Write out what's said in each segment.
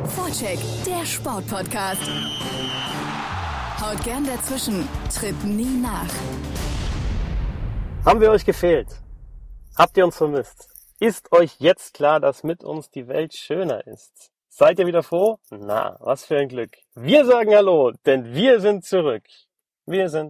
Vorcheck, der Sportpodcast. Haut gern dazwischen, tritt nie nach. Haben wir euch gefehlt? Habt ihr uns vermisst? Ist euch jetzt klar, dass mit uns die Welt schöner ist? Seid ihr wieder froh? Na, was für ein Glück. Wir sagen Hallo, denn wir sind zurück. Wir sind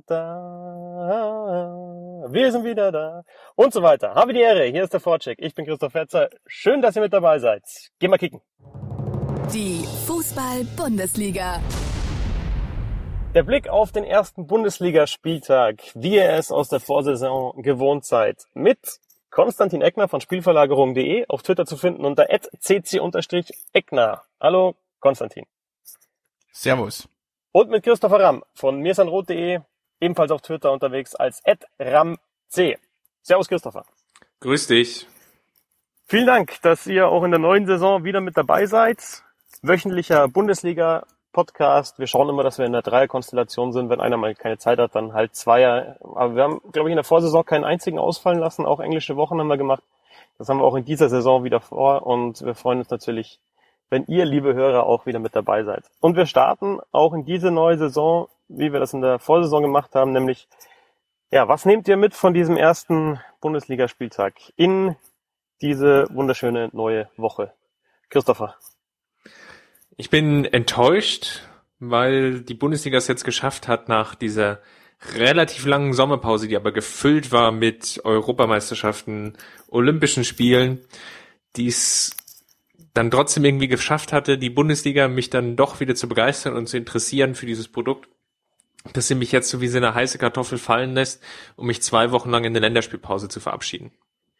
da, wir sind wieder da und so weiter. Habe die Ehre, hier ist der Vorcheck. Ich bin Christoph Fetzer. Schön, dass ihr mit dabei seid. Geh mal kicken. Die Fußball-Bundesliga. Der Blick auf den ersten Bundesligaspieltag, wie ihr es aus der Vorsaison gewohnt seid, mit Konstantin Eckner von Spielverlagerung.de, auf Twitter zu finden unter @cc_eckner. Hallo Konstantin. Servus. Und mit Christopher Ramm von mirsanrot.de, ebenfalls auf Twitter unterwegs als @ramc. Servus Christopher. Grüß dich. Vielen Dank, dass ihr auch in der neuen Saison wieder mit dabei seid. Wöchentlicher Bundesliga-Podcast. Wir schauen immer, dass wir in der Dreierkonstellation sind. Wenn einer mal keine Zeit hat, dann halt Zweier. Aber wir haben, glaube ich, in der Vorsaison keinen einzigen ausfallen lassen. Auch englische Wochen haben wir gemacht. Das haben wir auch in dieser Saison wieder vor. Und wir freuen uns natürlich, wenn ihr, liebe Hörer, auch wieder mit dabei seid. Und wir starten auch in diese neue Saison, wie wir das in der Vorsaison gemacht haben, nämlich, ja, was nehmt ihr mit von diesem ersten Bundesligaspieltag in diese wunderschöne neue Woche? Christopher. Ich bin enttäuscht, weil die Bundesliga es jetzt geschafft hat, nach dieser relativ langen Sommerpause, die aber gefüllt war mit Europameisterschaften, Olympischen Spielen, die es dann trotzdem irgendwie geschafft hatte, die Bundesliga mich dann doch wieder zu begeistern und zu interessieren für dieses Produkt, dass sie mich jetzt so wie sie eine heiße Kartoffel fallen lässt, um mich 2 Wochen lang in der Länderspielpause zu verabschieden.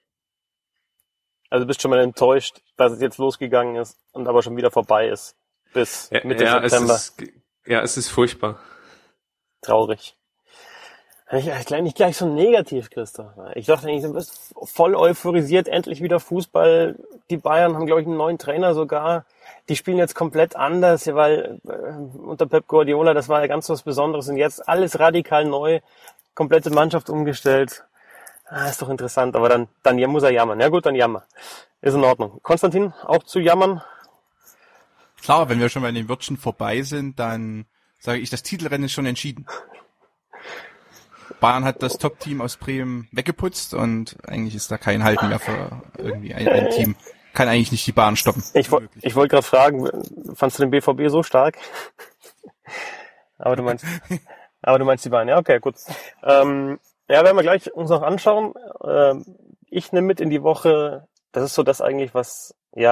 Also bist schon mal enttäuscht, dass es jetzt losgegangen ist und aber schon wieder vorbei ist. Bis Mitte September. Es ist furchtbar. Traurig. Nicht gleich so negativ, Christoph. Ich dachte eigentlich, du bist voll euphorisiert, endlich wieder Fußball. Die Bayern haben, glaube ich, einen neuen Trainer sogar. Die spielen jetzt komplett anders, weil unter Pep Guardiola, das war ja ganz was Besonderes. Und jetzt alles radikal neu, komplette Mannschaft umgestellt. Ist doch interessant, aber dann muss er jammern. Ja gut, dann jammer. Ist in Ordnung. Konstantin, auch zu jammern? Klar, wenn wir schon mal in den Wörtchen vorbei sind, dann sage ich, das Titelrennen ist schon entschieden. Bayern hat das Top-Team aus Bremen weggeputzt und eigentlich ist da kein Halten mehr für irgendwie ein Team. Kann eigentlich nicht die Bayern stoppen. Ich wollte gerade fragen, fandst du den BVB so stark? aber du meinst die Bayern. Ja, okay, gut. werden wir gleich uns noch anschauen. Ich nehme mit in die Woche, das ist so das eigentlich, was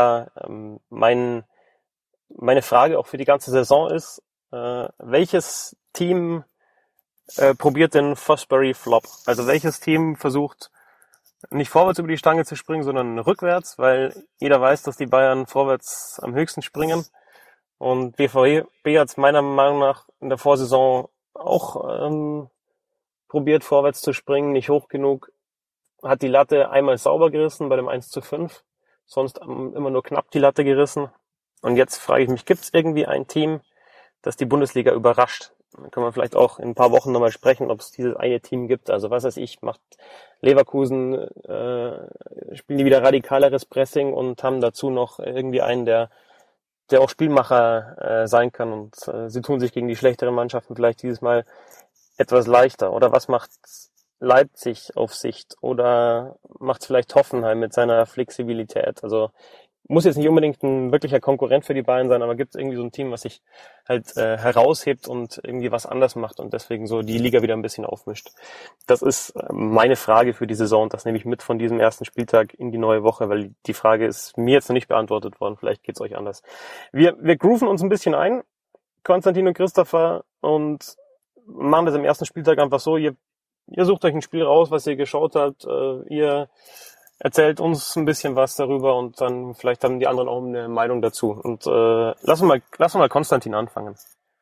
meine Frage auch für die ganze Saison ist, welches Team probiert den Fosbury Flop? Also welches Team versucht nicht vorwärts über die Stange zu springen, sondern rückwärts, weil jeder weiß, dass die Bayern vorwärts am höchsten springen. Und BVB hat es meiner Meinung nach in der Vorsaison auch probiert vorwärts zu springen, nicht hoch genug, hat die Latte einmal sauber gerissen bei dem 1:5, sonst immer nur knapp die Latte gerissen. Und jetzt frage ich mich, gibt es irgendwie ein Team, das die Bundesliga überrascht? Dann können wir vielleicht auch in ein paar Wochen nochmal sprechen, ob es dieses eine Team gibt. Also was weiß ich, macht Leverkusen, spielen die wieder radikaleres Pressing und haben dazu noch irgendwie einen, der auch Spielmacher sein kann. Und sie tun sich gegen die schlechteren Mannschaften vielleicht dieses Mal etwas leichter. Oder was macht Leipzig auf Sicht? Oder macht es vielleicht Hoffenheim mit seiner Flexibilität? Also muss jetzt nicht unbedingt ein wirklicher Konkurrent für die Bayern sein, aber gibt es irgendwie so ein Team, was sich halt heraushebt und irgendwie was anders macht und deswegen so die Liga wieder ein bisschen aufmischt. Das ist meine Frage für die Saison und das nehme ich mit von diesem ersten Spieltag in die neue Woche, weil die Frage ist mir jetzt noch nicht beantwortet worden, vielleicht geht's euch anders. Wir grooven uns ein bisschen ein, Konstantin und Christopher, und machen das am ersten Spieltag einfach so, ihr sucht euch ein Spiel raus, was ihr geschaut habt, ihr erzählt uns ein bisschen was darüber und dann vielleicht haben die anderen auch eine Meinung dazu. Und lassen wir mal Konstantin anfangen.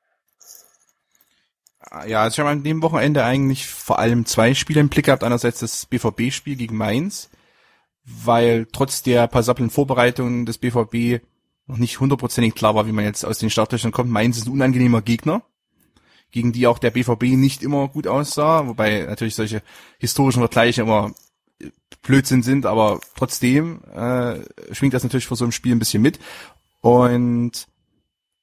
Ja, also ich habe an dem Wochenende eigentlich vor allem 2 Spiele im Blick gehabt. Einerseits das BVB-Spiel gegen Mainz, weil trotz der passablen Vorbereitungen des BVB noch nicht 100% klar war, wie man jetzt aus den Startlöchern kommt. Mainz ist ein unangenehmer Gegner, gegen die auch der BVB nicht immer gut aussah, wobei natürlich solche historischen Vergleiche immer Blödsinn sind, aber trotzdem schwingt das natürlich vor so einem Spiel ein bisschen mit. Und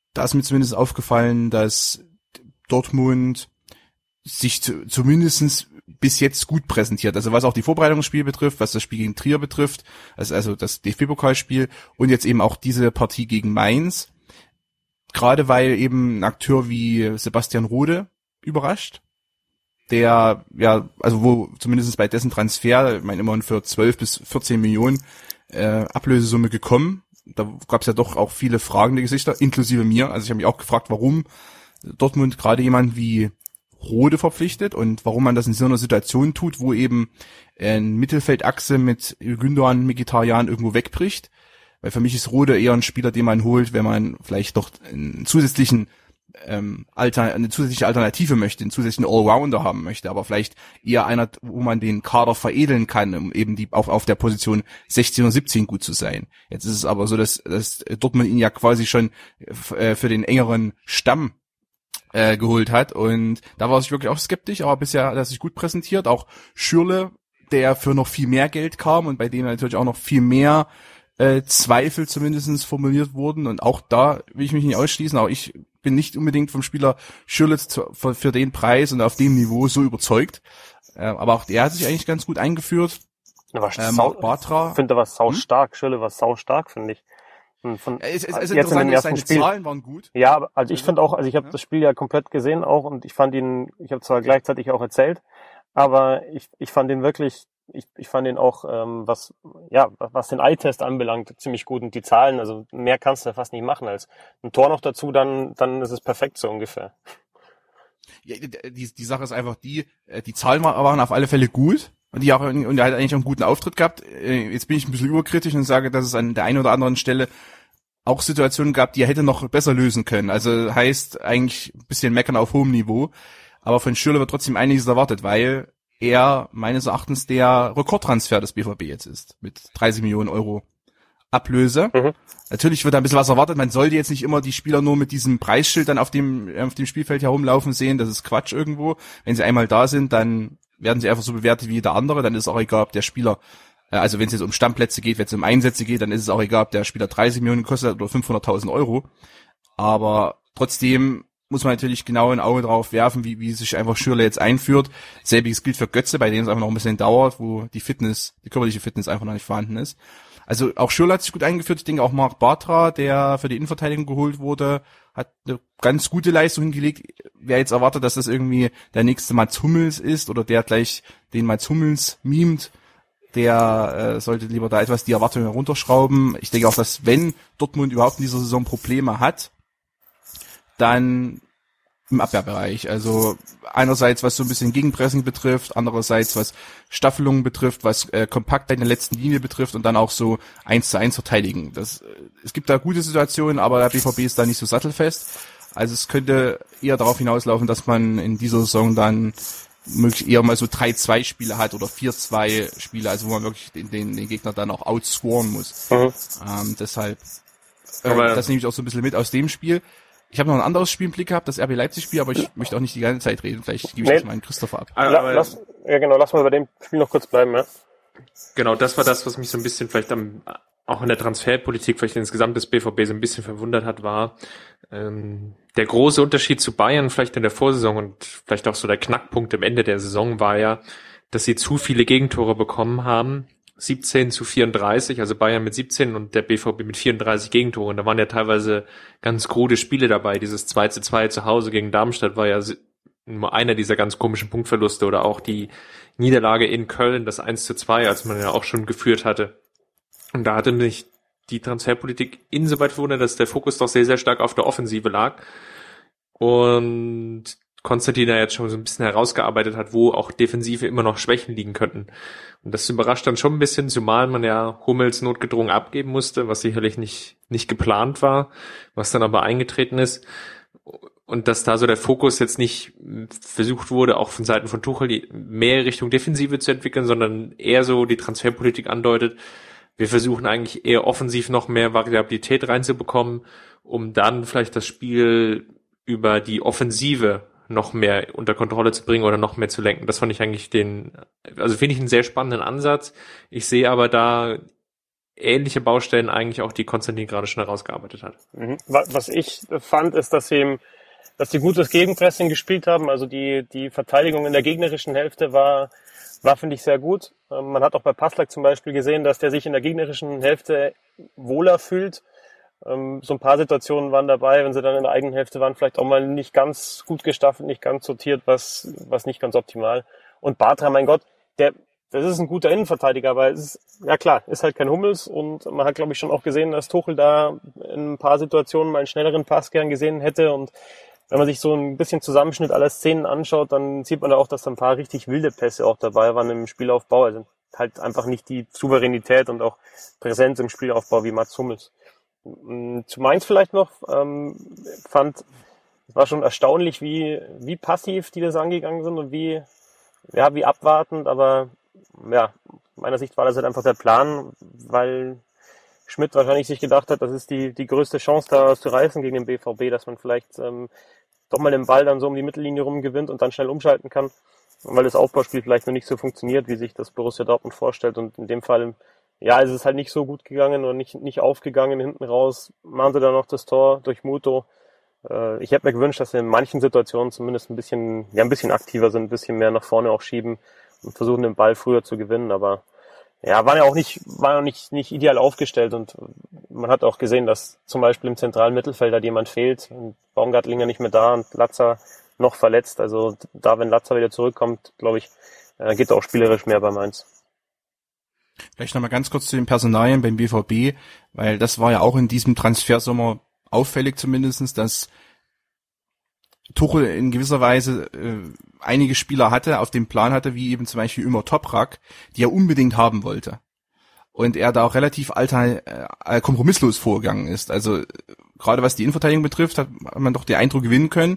da ist mir zumindest aufgefallen, dass Dortmund sich zumindest bis jetzt gut präsentiert. Also was auch die Vorbereitungsspiele betrifft, was das Spiel gegen Trier betrifft, also das DFB-Pokalspiel und jetzt eben auch diese Partie gegen Mainz. Gerade weil eben ein Akteur wie Sebastian Rode überrascht, der, ja, also wo zumindest bei dessen Transfer, ich meine immerhin für 12 bis 14 Millionen Ablösesumme gekommen. Da gab es ja doch auch viele fragende Gesichter, inklusive mir. Also ich habe mich auch gefragt, warum Dortmund gerade jemand wie Rode verpflichtet und warum man das in so einer Situation tut, wo eben eine Mittelfeldachse mit Gündoğan, Mkhitaryan irgendwo wegbricht. Weil für mich ist Rode eher ein Spieler, den man holt, wenn man vielleicht doch einen zusätzlichen eine zusätzliche Alternative möchte, einen zusätzlichen Allrounder haben möchte, aber vielleicht eher einer, wo man den Kader veredeln kann, um eben die auf der Position 16 oder 17 gut zu sein. Jetzt ist es aber so, dass Dortmund ihn ja quasi schon für den engeren Stamm geholt hat und da war ich wirklich auch skeptisch, aber bisher hat er sich gut präsentiert. Auch Schürrle, der für noch viel mehr Geld kam und bei dem natürlich auch noch viel mehr Zweifel zumindest formuliert wurden und auch da will ich mich nicht ausschließen, aber ich bin nicht unbedingt vom Spieler Schürrle für den Preis und auf dem Niveau so überzeugt, aber auch der hat sich eigentlich ganz gut eingeführt. Bartra. Ich finde, was sau stark, Schürrle war sau stark, finde ich. Es jetzt in den ersten Spiel. Zahlen waren gut. Ja, also ich finde auch, also ich habe das Spiel ja komplett gesehen auch und ich habe zwar gleichzeitig auch erzählt, aber ich fand ihn wirklich, ich fand ihn auch, was den Eye-Test anbelangt, ziemlich gut und die Zahlen, also mehr kannst du ja fast nicht machen als ein Tor noch dazu, dann ist es perfekt so ungefähr. Ja, die Sache ist einfach die Zahlen waren auf alle Fälle gut. Und er hat eigentlich auch einen guten Auftritt gehabt. Jetzt bin ich ein bisschen überkritisch und sage, dass es an der einen oder anderen Stelle auch Situationen gab, die er hätte noch besser lösen können. Also heißt eigentlich ein bisschen meckern auf hohem Niveau. Aber von Schürrle wird trotzdem einiges erwartet, weil er meines Erachtens der Rekordtransfer des BVB jetzt ist. Mit 30 Millionen Euro Ablöse. Mhm. Natürlich wird da ein bisschen was erwartet. Man sollte jetzt nicht immer die Spieler nur mit diesem Preisschild dann auf dem Spielfeld herumlaufen sehen. Das ist Quatsch irgendwo. Wenn sie einmal da sind, dann werden sie einfach so bewertet wie jeder andere, dann ist es auch egal, ob der Spieler, also wenn es jetzt um Stammplätze geht, wenn es um Einsätze geht, dann ist es auch egal, ob der Spieler 30 Millionen kostet oder 500.000 Euro. Aber trotzdem muss man natürlich genau ein Auge drauf werfen, wie sich einfach Schürrle jetzt einführt. Selbiges gilt für Götze, bei dem es einfach noch ein bisschen dauert, wo die körperliche Fitness einfach noch nicht vorhanden ist. Also auch Schürrle hat sich gut eingeführt. Ich denke auch Marc Bartra, der für die Innenverteidigung geholt wurde, hat eine ganz gute Leistung hingelegt. Wer jetzt erwartet, dass das irgendwie der nächste Mats Hummels ist oder der gleich den Mats Hummels mimt, der sollte lieber da etwas die Erwartungen herunterschrauben. Ich denke auch, dass wenn Dortmund überhaupt in dieser Saison Probleme hat, dann im Abwehrbereich. Also einerseits, was so ein bisschen Gegenpressing betrifft, andererseits, was Staffelungen betrifft, was Kompaktheit in der letzten Linie betrifft und dann auch so 1:1 verteidigen. Es gibt da gute Situationen, aber der BVB ist da nicht so sattelfest. Also es könnte eher darauf hinauslaufen, dass man in dieser Saison dann möglich eher mal so 3-2 Spiele hat oder 4-2 Spiele, also wo man wirklich den Gegner dann auch outscoren muss. Mhm. Deshalb, das nehme ich auch so ein bisschen mit aus dem Spiel. Ich habe noch ein anderes Spiel im Blick gehabt, das RB Leipzig-Spiel, aber ich möchte auch nicht die ganze Zeit reden. Vielleicht gebe ich das mal an Christopher ab. Lass mal bei dem Spiel noch kurz bleiben, ja. Genau, das war das, was mich so ein bisschen vielleicht auch in der Transferpolitik, vielleicht insgesamt des BVB so ein bisschen verwundert hat, war der große Unterschied zu Bayern vielleicht in der Vorsaison und vielleicht auch so der Knackpunkt am Ende der Saison war ja, dass sie zu viele Gegentore bekommen haben. 17:34, also Bayern mit 17 und der BVB mit 34 Gegentoren. Da waren ja teilweise ganz krude Spiele dabei. Dieses 2:2 zu Hause gegen Darmstadt war ja nur einer dieser ganz komischen Punktverluste oder auch die Niederlage in Köln, das 1:2, als man ja auch schon geführt hatte. Und da hatte mich die Transferpolitik insoweit verwundert, dass der Fokus doch sehr, sehr stark auf der Offensive lag. Und Konstantin da jetzt schon so ein bisschen herausgearbeitet hat, wo auch Defensive immer noch Schwächen liegen könnten. Und das überrascht dann schon ein bisschen, zumal man ja Hummels notgedrungen abgeben musste, was sicherlich nicht geplant war, was dann aber eingetreten ist. Und dass da so der Fokus jetzt nicht versucht wurde, auch von Seiten von Tuchel mehr Richtung Defensive zu entwickeln, sondern eher so die Transferpolitik andeutet, wir versuchen eigentlich eher offensiv noch mehr Variabilität reinzubekommen, um dann vielleicht das Spiel über die Offensive noch mehr unter Kontrolle zu bringen oder noch mehr zu lenken. Das fand ich eigentlich finde ich einen sehr spannenden Ansatz. Ich sehe aber da ähnliche Baustellen eigentlich auch, die Konstantin gerade schon herausgearbeitet hat. Was ich fand, ist, dass die gutes Gegenpressing gespielt haben. Also die Verteidigung in der gegnerischen Hälfte war, finde ich, sehr gut. Man hat auch bei Passlack zum Beispiel gesehen, dass der sich in der gegnerischen Hälfte wohler fühlt. So ein paar Situationen waren dabei, wenn sie dann in der eigenen Hälfte waren, vielleicht auch mal nicht ganz gut gestaffelt, nicht ganz sortiert, was nicht ganz optimal. Und Bartra, mein Gott, das ist ein guter Innenverteidiger, aber es ist, ja klar, ist halt kein Hummels und man hat, glaube ich, schon auch gesehen, dass Tuchel da in ein paar Situationen mal einen schnelleren Pass gern gesehen hätte. Und wenn man sich so ein bisschen Zusammenschnitt aller Szenen anschaut, dann sieht man da auch, dass da ein paar richtig wilde Pässe auch dabei waren im Spielaufbau. Also halt einfach nicht die Souveränität und auch Präsenz im Spielaufbau wie Mats Hummels. Zu Mainz vielleicht noch, es war schon erstaunlich, wie passiv die das angegangen sind und wie abwartend, aber ja, meiner Sicht war das halt einfach der Plan, weil Schmidt wahrscheinlich sich gedacht hat, das ist die größte Chance, da zu reißen gegen den BVB, dass man vielleicht doch mal den Ball dann so um die Mittellinie rum gewinnt und dann schnell umschalten kann, weil das Aufbauspiel vielleicht noch nicht so funktioniert, wie sich das Borussia Dortmund vorstellt. Und in dem Fall, ja, es ist halt nicht so gut gegangen oder nicht aufgegangen hinten raus. Machen sie dann noch das Tor durch Muto. Ich hätte mir gewünscht, dass sie in manchen Situationen zumindest ein bisschen aktiver sind, ein bisschen mehr nach vorne auch schieben und versuchen, den Ball früher zu gewinnen. Aber ja, waren ja auch nicht ideal aufgestellt und man hat auch gesehen, dass zum Beispiel im zentralen Mittelfeld halt jemand fehlt. Baumgartlinger nicht mehr da und Latza noch verletzt. Also da, wenn Latza wieder zurückkommt, glaube ich, geht auch spielerisch mehr bei Mainz. Vielleicht nochmal ganz kurz zu den Personalien beim BVB, weil das war ja auch in diesem Transfersommer auffällig zumindestens, dass Tuchel in gewisser Weise einige Spieler auf dem Plan hatte, wie eben zum Beispiel Ömer Toprak, die er unbedingt haben wollte. Und er da auch relativ kompromisslos vorgegangen ist. Also gerade was die Innenverteidigung betrifft, hat man doch den Eindruck gewinnen können,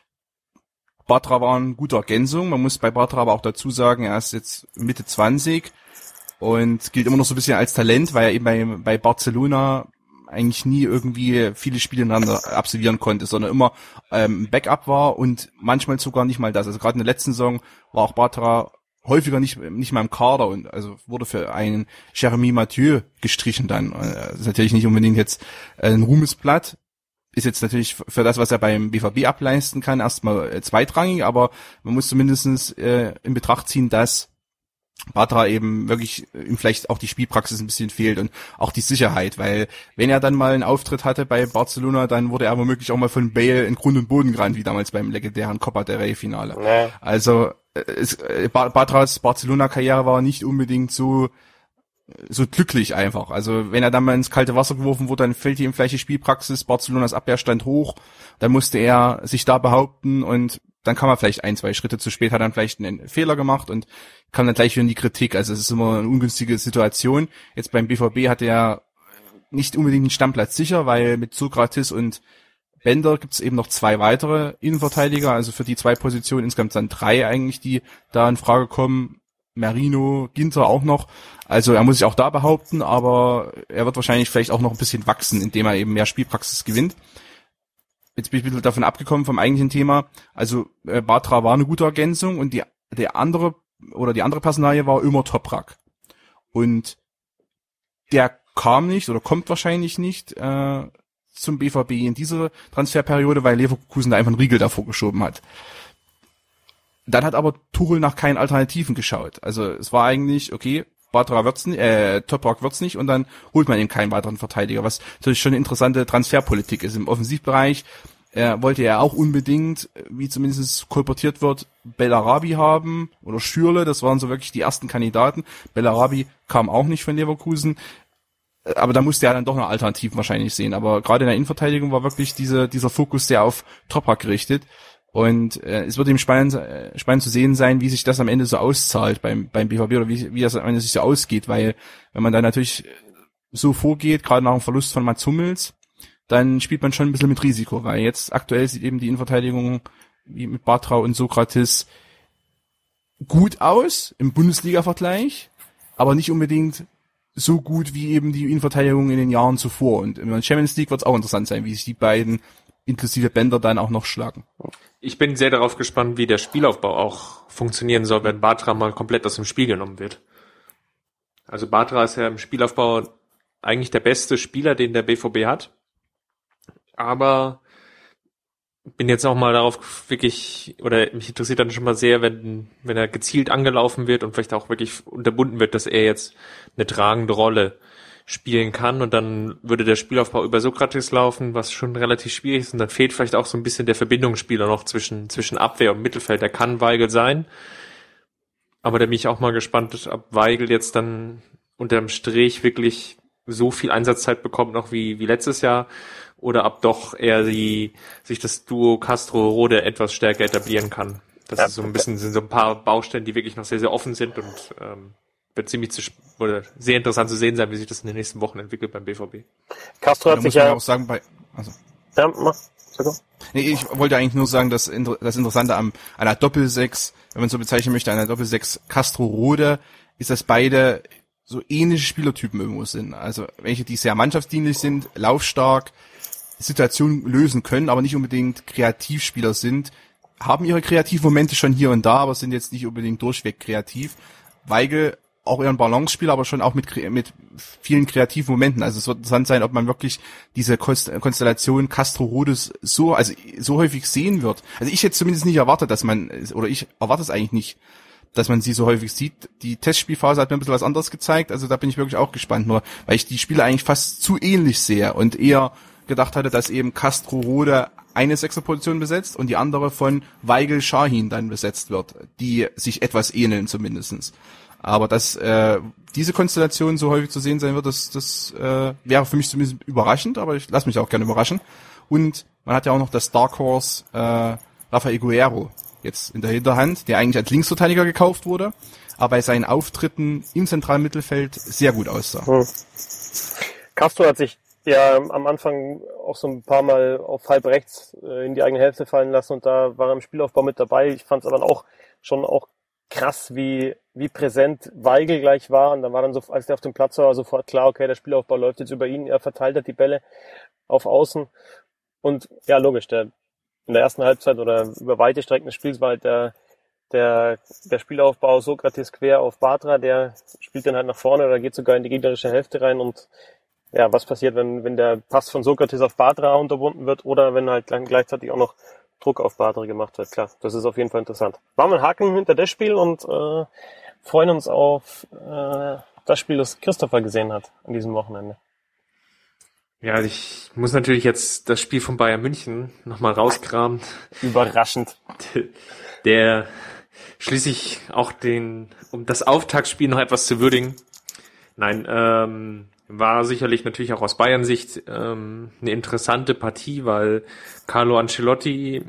Bartra war eine gute Ergänzung. Man muss bei Bartra aber auch dazu sagen, er ist jetzt Mitte 20 und gilt immer noch so ein bisschen als Talent, weil er eben bei Barcelona eigentlich nie irgendwie viele Spiele ineinander absolvieren konnte, sondern immer Backup war und manchmal sogar nicht mal das. Also gerade in der letzten Saison war auch Bartra häufiger nicht mal im Kader und also wurde für einen Jeremy Mathieu gestrichen dann. Das ist natürlich nicht unbedingt jetzt ein Ruhmesblatt. Ist jetzt natürlich für das, was er beim BVB ableisten kann, erstmal zweitrangig, aber man muss zumindestens in Betracht ziehen, dass Bartra eben wirklich ihm vielleicht auch die Spielpraxis ein bisschen fehlt und auch die Sicherheit, weil wenn er dann mal einen Auftritt hatte bei Barcelona, dann wurde er womöglich auch mal von Bale in Grund und Boden gerannt, wie damals beim legendären Copa del Rey Finale. Nee. Also Bartras Barcelona-Karriere war nicht unbedingt so glücklich einfach. Also wenn er dann mal ins kalte Wasser geworfen wurde, dann fällt ihm vielleicht die Spielpraxis, Barcelonas Abwehrstand hoch, dann musste er sich da behaupten und dann kam er vielleicht 1-2 Schritte zu spät, hat dann vielleicht einen Fehler gemacht und kam dann gleich wieder in die Kritik. Also es ist immer eine ungünstige Situation. Jetzt beim BVB hat er nicht unbedingt einen Stammplatz sicher, weil mit Sokratis und Bender gibt es eben noch 2 weitere Innenverteidiger, also für die 2 Positionen insgesamt dann 3 eigentlich, die da in Frage kommen. Merino, Ginter auch noch. Also er muss sich auch da behaupten, aber er wird wahrscheinlich vielleicht auch noch ein bisschen wachsen, indem er eben mehr Spielpraxis gewinnt. Jetzt bin ich ein bisschen davon abgekommen vom eigentlichen Thema. Also Bartra war eine gute Ergänzung und die andere Personalie war Ömer Toprak. Und der kam nicht oder kommt wahrscheinlich nicht zum BVB in dieser Transferperiode, weil Leverkusen da einfach einen Riegel davor geschoben hat. Dann hat aber Tuchel nach keinen Alternativen geschaut. Also es war eigentlich, okay, Toprak wird's nicht und dann holt man eben keinen weiteren Verteidiger, was natürlich schon eine interessante Transferpolitik ist. Im Offensivbereich wollte er auch unbedingt, wie zumindest kolportiert wird, Bellarabi haben oder Schürrle, das waren so wirklich die ersten Kandidaten. Bellarabi kam auch nicht von Leverkusen, aber da musste er dann doch eine Alternative wahrscheinlich sehen. Aber gerade in der Innenverteidigung war wirklich dieser Fokus sehr auf Toprak gerichtet. Und es wird eben spannend zu sehen sein, wie sich das am Ende so auszahlt beim BVB oder wie das am Ende sich so ausgeht, weil wenn man da natürlich so vorgeht, gerade nach dem Verlust von Mats Hummels, dann spielt man schon ein bisschen mit Risiko, weil jetzt aktuell sieht eben die Innenverteidigung wie mit Bartra und Sokratis gut aus im Bundesliga-Vergleich, aber nicht unbedingt so gut wie eben die Innenverteidigung in den Jahren zuvor. Und in der Champions League wird es auch interessant sein, wie sich die beiden inklusive Bender dann auch noch schlagen. Ich bin sehr darauf gespannt, wie der Spielaufbau auch funktionieren soll, wenn Bartra mal komplett aus dem Spiel genommen wird. Also Bartra ist ja im Spielaufbau eigentlich der beste Spieler, den der BVB hat. Aber bin jetzt auch mal darauf wirklich, oder mich interessiert dann schon mal sehr, wenn er gezielt angelaufen wird und vielleicht auch wirklich unterbunden wird, dass er jetzt eine tragende Rolle spielen kann, und dann würde der Spielaufbau über Sokrates laufen, was schon relativ schwierig ist, und dann fehlt vielleicht auch so ein bisschen der Verbindungsspieler noch zwischen Abwehr und Mittelfeld. Der kann Weigl sein, aber da bin ich auch mal gespannt, ob Weigl jetzt dann unterm Strich wirklich so viel Einsatzzeit bekommt noch wie letztes Jahr, oder ob doch er sich das Duo Castro-Rode etwas stärker etablieren kann. Das ist so ein bisschen, sind so ein paar Baustellen, die wirklich noch sehr, sehr offen sind, und wird oder sehr interessant zu sehen sein, wie sich das in den nächsten Wochen entwickelt beim BVB. Castro hat sich ja auch sagen, ich wollte eigentlich nur sagen, dass das Interessante an einer Doppelsechs, wenn man so bezeichnen möchte, einer Doppelsechs Castro-Rode, ist, dass beide so ähnliche Spielertypen irgendwo sind. Also welche, die sehr mannschaftsdienlich sind, laufstark, Situationen lösen können, aber nicht unbedingt Kreativspieler sind, haben ihre kreativen Momente schon hier und da, aber sind jetzt nicht unbedingt durchweg kreativ. Weigl auch eher ein Balance-Spieler, aber schon auch mit vielen kreativen Momenten. Also es wird interessant sein, ob man wirklich diese Konstellation Castro-Rodes so häufig sehen wird. Also ich hätte zumindest nicht erwartet, ich erwarte es eigentlich nicht, dass man sie so häufig sieht. Die Testspielphase hat mir ein bisschen was anderes gezeigt, also da bin ich wirklich auch gespannt, nur weil ich die Spiele eigentlich fast zu ähnlich sehe und eher gedacht hatte, dass eben Castro-Rode eine Sechserposition besetzt und die andere von Weigl Şahin dann besetzt wird, die sich etwas ähneln zumindestens. Aber dass diese Konstellation so häufig zu sehen sein wird, das wäre für mich zumindest überraschend, aber ich lasse mich auch gerne überraschen. Und man hat ja auch noch das Dark Horse Rafael Guerreiro jetzt in der Hinterhand, der eigentlich als Linksverteidiger gekauft wurde, aber bei seinen Auftritten im zentralen Mittelfeld sehr gut aussah. Castro hat sich ja am Anfang auch so ein paar Mal auf halb rechts in die eigene Hälfte fallen lassen, und da war er im Spielaufbau mit dabei. Ich fand es aber auch krass, wie präsent Weigl gleich war, und dann war dann so, als der auf dem Platz war, sofort klar, okay, der Spielaufbau läuft jetzt über ihn, er verteilt hat die Bälle auf Außen, und ja, logisch, in der ersten Halbzeit oder über weite Strecken des Spiels war halt der Spielaufbau Sokrates quer auf Bartra, der spielt dann halt nach vorne oder geht sogar in die gegnerische Hälfte rein, und ja, was passiert, wenn der Pass von Sokrates auf Bartra unterbunden wird, oder wenn halt dann gleichzeitig auch noch Druck auf Bartra gemacht wird. Klar, das ist auf jeden Fall interessant. Machen wir einen Haken hinter das Spiel und freuen uns auf das Spiel, das Christopher gesehen hat an diesem Wochenende. Ja, ich muss natürlich jetzt das Spiel von Bayern München nochmal rauskramen. Überraschend. Der schließlich auch um das Auftaktspiel noch etwas zu würdigen. Nein, war sicherlich natürlich auch aus Bayern-Sicht eine interessante Partie, weil Carlo Ancelotti,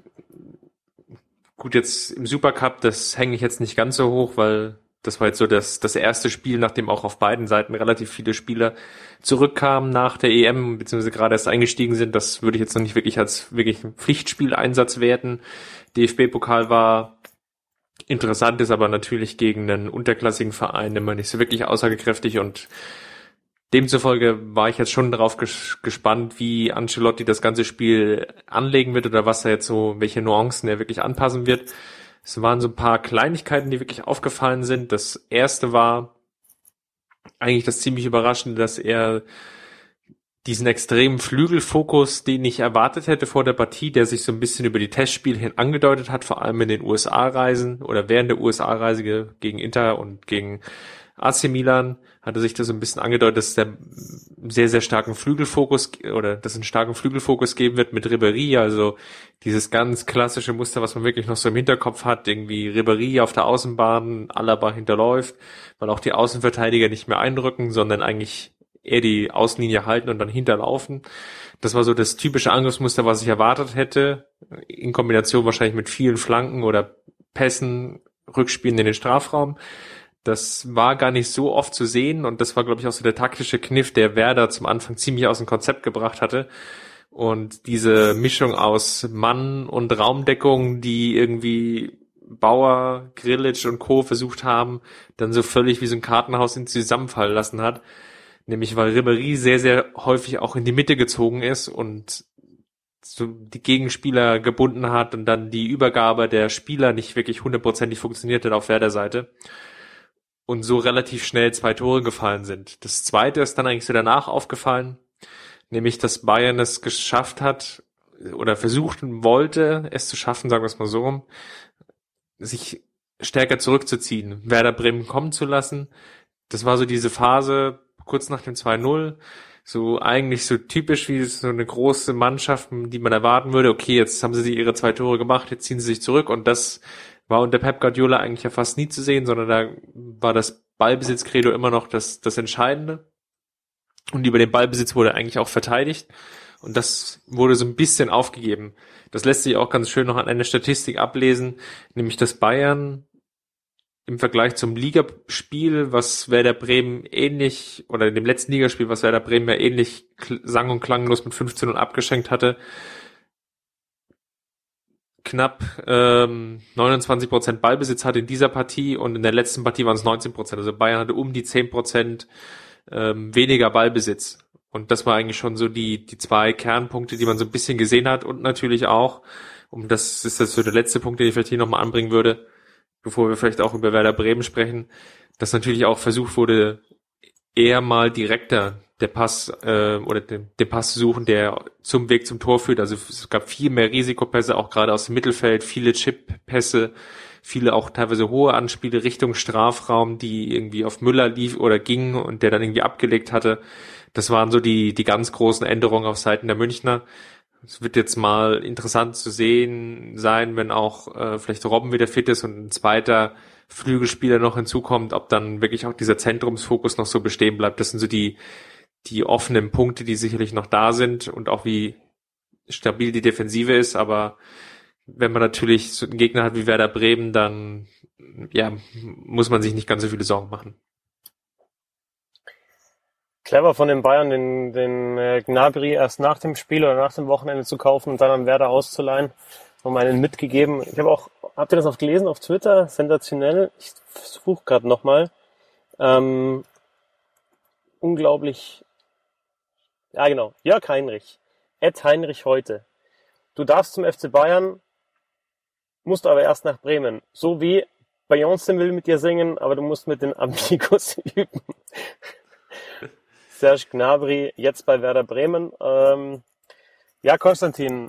gut, jetzt im Supercup, das hänge ich jetzt nicht ganz so hoch, weil das war jetzt so das erste Spiel, nachdem auch auf beiden Seiten relativ viele Spieler zurückkamen nach der EM, beziehungsweise gerade erst eingestiegen sind. Das würde ich jetzt noch nicht wirklich als wirklich Pflichtspieleinsatz werten. DFB-Pokal war interessant, ist aber natürlich gegen einen unterklassigen Verein immer nicht so wirklich aussagekräftig, und demzufolge war ich jetzt schon darauf gespannt, wie Ancelotti das ganze Spiel anlegen wird oder was er jetzt so, welche Nuancen er wirklich anpassen wird. Es waren so ein paar Kleinigkeiten, die wirklich aufgefallen sind. Das erste war eigentlich das ziemlich Überraschende, dass er diesen extremen Flügelfokus, den ich erwartet hätte vor der Partie, der sich so ein bisschen über die Testspiele hin angedeutet hat, vor allem in den USA-Reisen oder während der USA-Reise gegen Inter und gegen AC Milan, hatte sich das so ein bisschen angedeutet, dass der sehr, sehr starken Flügelfokus oder dass es einen starken Flügelfokus geben wird mit Ribéry, also dieses ganz klassische Muster, was man wirklich noch so im Hinterkopf hat, irgendwie Ribéry auf der Außenbahn, Alaba hinterläuft, weil auch die Außenverteidiger nicht mehr einrücken, sondern eigentlich eher die Außenlinie halten und dann hinterlaufen. Das war so das typische Angriffsmuster, was ich erwartet hätte, in Kombination wahrscheinlich mit vielen Flanken oder Pässen, Rückspielen in den Strafraum. Das war gar nicht so oft zu sehen, und das war, glaube ich, auch so der taktische Kniff, der Werder zum Anfang ziemlich aus dem Konzept gebracht hatte. Und diese Mischung aus Mann und Raumdeckung, die irgendwie Bauer, Grillitsch und Co. versucht haben, dann so völlig wie so ein Kartenhaus in zusammenfallen lassen hat. Nämlich weil Ribéry sehr, sehr häufig auch in die Mitte gezogen ist und so die Gegenspieler gebunden hat und dann die Übergabe der Spieler nicht wirklich hundertprozentig funktioniert hat auf Werder-Seite. und so relativ schnell 2 Tore gefallen sind. Das zweite ist dann eigentlich so danach aufgefallen, nämlich dass Bayern es geschafft hat oder versuchen wollte, es zu schaffen, sagen wir es mal so rum, sich stärker zurückzuziehen, Werder Bremen kommen zu lassen. Das war so diese Phase kurz nach dem 2-0, so eigentlich so typisch wie so eine große Mannschaft, die man erwarten würde, okay, jetzt haben sie ihre 2 Tore gemacht, jetzt ziehen sie sich zurück, und das war unter Pep Guardiola eigentlich ja fast nie zu sehen, sondern da war das Ballbesitz-Credo immer noch das Entscheidende, und über den Ballbesitz wurde eigentlich auch verteidigt, und das wurde so ein bisschen aufgegeben. Das lässt sich auch ganz schön noch an einer Statistik ablesen, nämlich dass Bayern im Vergleich zum Ligaspiel, was Werder Bremen ähnlich, oder in dem letzten Ligaspiel, was Werder Bremen ja ähnlich sang- und klanglos mit 15 und abgeschenkt hatte, knapp 29% Ballbesitz hatte in dieser Partie, und in der letzten Partie waren es 19%. Also Bayern hatte um die 10% weniger Ballbesitz. Und das war eigentlich schon so die 2 Kernpunkte, die man so ein bisschen gesehen hat. Und natürlich auch, das ist so der letzte Punkt, den ich vielleicht hier nochmal anbringen würde, bevor wir vielleicht auch über Werder Bremen sprechen, dass natürlich auch versucht wurde, eher mal direkter der Pass oder den Pass zu suchen, der zum Weg zum Tor führt. Also es gab viel mehr Risikopässe, auch gerade aus dem Mittelfeld, viele Chip-Pässe, viele auch teilweise hohe Anspiele Richtung Strafraum, die irgendwie auf Müller lief oder ging und der dann irgendwie abgelegt hatte. Das waren so die ganz großen Änderungen auf Seiten der Münchner. Es wird jetzt mal interessant zu sehen sein, wenn auch vielleicht Robben wieder fit ist und ein zweiter Flügelspieler noch hinzukommt, ob dann wirklich auch dieser Zentrumsfokus noch so bestehen bleibt. Das sind so die offenen Punkte, die sicherlich noch da sind, und auch wie stabil die Defensive ist. Aber wenn man natürlich so einen Gegner hat wie Werder Bremen, dann muss man sich nicht ganz so viele Sorgen machen. Clever von den Bayern, den Gnabry erst nach dem Spiel oder nach dem Wochenende zu kaufen und dann an Werder auszuleihen. Noch einen mitgegeben. Habt ihr das auch gelesen auf Twitter? Sensationell. Ich suche gerade nochmal. Unglaublich. Ja, genau. Jörg Heinrich. @Heinrich heute. Du darfst zum FC Bayern, musst aber erst nach Bremen. So wie Beyoncé will mit dir singen, aber du musst mit den Amigos üben. Serge Gnabry jetzt bei Werder Bremen. Konstantin,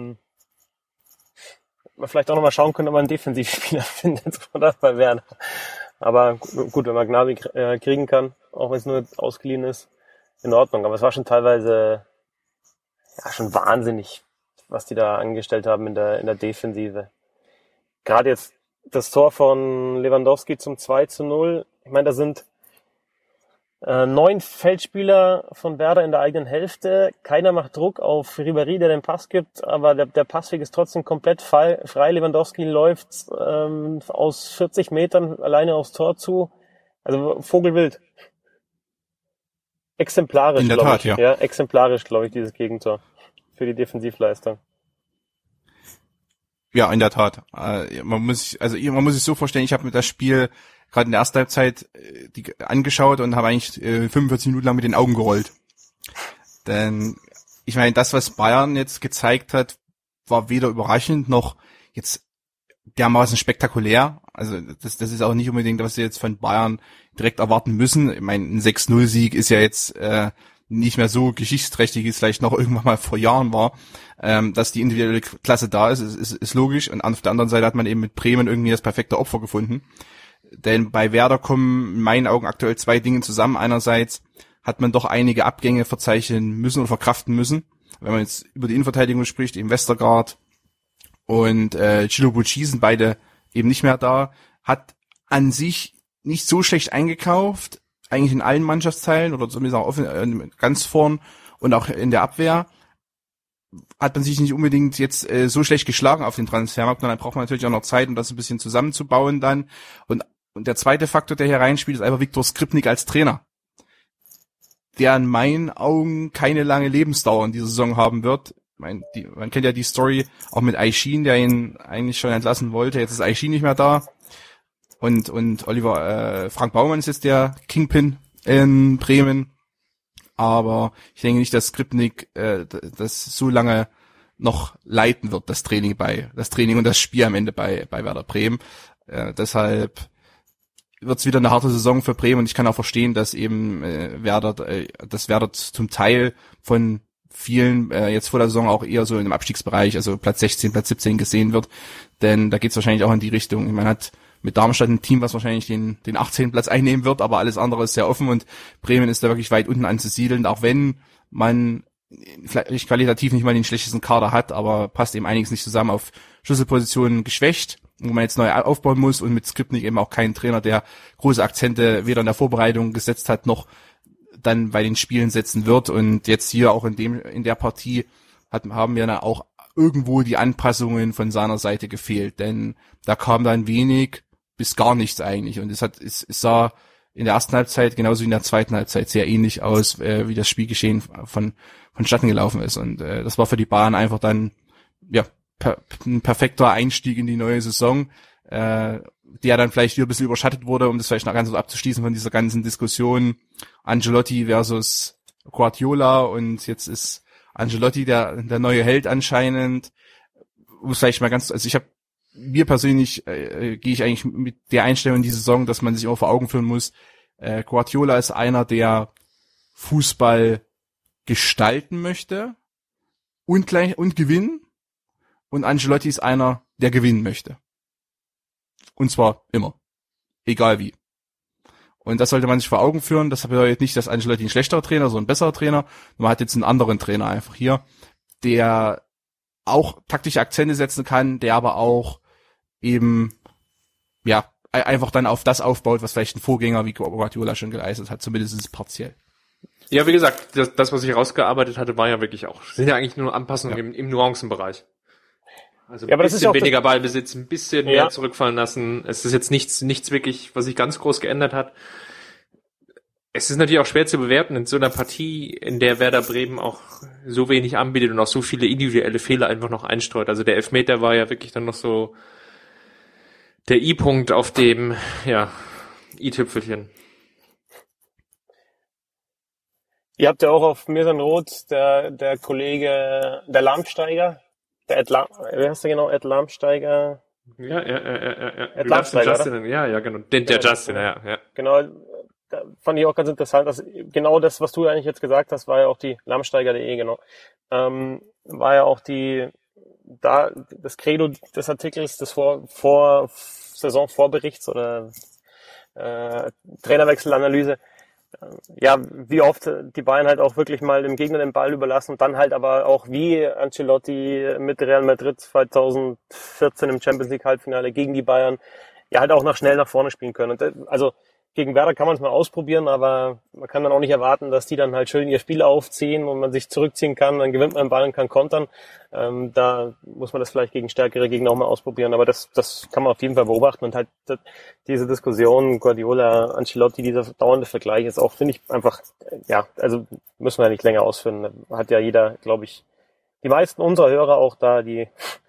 man vielleicht auch nochmal schauen können, ob man einen Defensivspieler findet oder bei Werder. Aber gut, wenn man Gnabry kriegen kann, auch wenn es nur ausgeliehen ist, in Ordnung. Aber es war schon teilweise schon wahnsinnig, was die da angestellt haben in der Defensive. Gerade jetzt das Tor von Lewandowski zum 2-0. Ich meine, da sind 9 Feldspieler von Werder in der eigenen Hälfte. Keiner macht Druck auf Ribéry, der den Pass gibt, aber der Passweg ist trotzdem komplett frei. Lewandowski läuft aus 40 Metern alleine aufs Tor zu. Also Vogelwild. Exemplarisch, in der Tat, ja. Ja, exemplarisch, glaube ich, dieses Gegentor für die Defensivleistung. Ja, in der Tat. Man muss sich so vorstellen, ich habe mir das Spiel gerade in der ersten Halbzeit angeschaut und habe eigentlich 45 Minuten lang mit den Augen gerollt. Denn ich meine, das, was Bayern jetzt gezeigt hat, war weder überraschend noch jetzt dermaßen spektakulär. Also das ist auch nicht unbedingt, was wir jetzt von Bayern direkt erwarten müssen. Ich meine, ein 6-0-Sieg ist ja jetzt nicht mehr so geschichtsträchtig, wie es vielleicht noch irgendwann mal vor Jahren war. Dass die individuelle Klasse da ist logisch. Und auf der anderen Seite hat man eben mit Bremen irgendwie das perfekte Opfer gefunden. Denn bei Werder kommen in meinen Augen aktuell 2 Dinge zusammen. Einerseits hat man doch einige Abgänge verzeichnen müssen oder verkraften müssen. Wenn man jetzt über die Innenverteidigung spricht, eben Westergaard und Cilo Bucci sind beide eben nicht mehr da. Hat an sich nicht so schlecht eingekauft, eigentlich in allen Mannschaftsteilen oder zumindest auch ganz vorn und auch in der Abwehr. Hat man sich nicht unbedingt jetzt so schlecht geschlagen auf den Transfermarkt, dann braucht man natürlich auch noch Zeit, um das ein bisschen zusammenzubauen dann. Und der zweite Faktor, der hier reinspielt, ist einfach Viktor Skripnik als Trainer, der in meinen Augen keine lange Lebensdauer in dieser Saison haben wird. Man kennt ja die Story auch mit Aishin, der ihn eigentlich schon entlassen wollte. Jetzt ist Aishin nicht mehr da. Und Frank Baumann ist jetzt der Kingpin in Bremen. Aber ich denke nicht, dass Skripnik das so lange noch leiten wird, das Training und das Spiel am Ende bei Werder Bremen. Deshalb wird's wieder eine harte Saison für Bremen und ich kann auch verstehen, dass eben Werder zum Teil von vielen jetzt vor der Saison auch eher so im Abstiegsbereich, also Platz 16, Platz 17 gesehen wird, denn da geht's wahrscheinlich auch in die Richtung. Man hat mit Darmstadt ein Team, was wahrscheinlich den 18. Platz einnehmen wird, aber alles andere ist sehr offen und Bremen ist da wirklich weit unten anzusiedeln, auch wenn man vielleicht qualitativ nicht mal den schlechtesten Kader hat, aber passt eben einiges nicht zusammen, auf Schlüsselpositionen geschwächt, wo man jetzt neu aufbauen muss und mit Skripnik eben auch keinen Trainer, der große Akzente weder in der Vorbereitung gesetzt hat, noch dann bei den Spielen setzen wird. Und jetzt hier auch in der Partie haben wir dann auch irgendwo die Anpassungen von seiner Seite gefehlt, denn da kam dann wenig bis gar nichts eigentlich und es sah in der ersten Halbzeit genauso wie in der zweiten Halbzeit sehr ähnlich aus, wie das Spielgeschehen vonstatten gelaufen ist. Und das war für die Bayern einfach dann ein perfekter Einstieg in die neue Saison, der dann vielleicht wieder ein bisschen überschattet wurde, um das vielleicht noch ganz so abzuschließen von dieser ganzen Diskussion Ancelotti versus Guardiola. Und jetzt ist Ancelotti der neue Held anscheinend. Muss vielleicht mal mir persönlich gehe ich eigentlich mit der Einstellung in die Saison, dass man sich auch vor Augen führen muss, Guardiola ist einer, der Fußball gestalten möchte und gewinnen, und Ancelotti ist einer, der gewinnen möchte. Und zwar immer. Egal wie. Und das sollte man sich vor Augen führen. Das bedeutet nicht, dass Ancelotti ein schlechterer Trainer, sondern ein besserer Trainer. Man hat jetzt einen anderen Trainer einfach hier, der auch taktische Akzente setzen kann, der aber auch eben, einfach dann auf das aufbaut, was vielleicht ein Vorgänger wie Guardiola schon geleistet hat, zumindest partiell. Ja, wie gesagt, das, was ich rausgearbeitet hatte, war ja wirklich sind ja eigentlich nur Anpassungen im Nuancenbereich. Also ein bisschen weniger Ballbesitz, ein bisschen mehr zurückfallen lassen. Es ist jetzt nichts wirklich, was sich ganz groß geändert hat. Es ist natürlich auch schwer zu bewerten in so einer Partie, in der Werder Bremen auch so wenig anbietet und auch so viele individuelle Fehler einfach noch einstreut. Also der Elfmeter war ja wirklich dann noch so der I-Punkt auf dem, i-Tüpfelchen. Ihr habt ja auch auf Mirsan Roth, der Kollege, der Lamsteiger, wie heißt der genau, Ed Lamsteiger? Ja. Ed Lamsteiger, Justin, ja, genau. Der Justin, ja. Genau, da fand ich auch ganz interessant, dass genau das, was du eigentlich jetzt gesagt hast, war ja auch die Lamsteiger.de, genau. War ja auch das Credo des Artikels, des Saisonvorberichts oder Trainerwechselanalyse. Ja, wie oft die Bayern halt auch wirklich mal dem Gegner den Ball überlassen und dann halt aber auch wie Ancelotti mit Real Madrid 2014 im Champions League Halbfinale gegen die Bayern ja halt auch schnell nach vorne spielen können. Und also gegen Werder kann man es mal ausprobieren, aber man kann dann auch nicht erwarten, dass die dann halt schön ihr Spiel aufziehen und man sich zurückziehen kann, dann gewinnt man den Ball und kann kontern. Da muss man das vielleicht gegen stärkere Gegner auch mal ausprobieren, aber das kann man auf jeden Fall beobachten und halt diese Diskussion Guardiola, Ancelotti, dieser dauernde Vergleich ist auch, finde ich, einfach, also müssen wir nicht länger ausführen. Hat ja jeder, glaube ich, die meisten unserer Hörer auch da die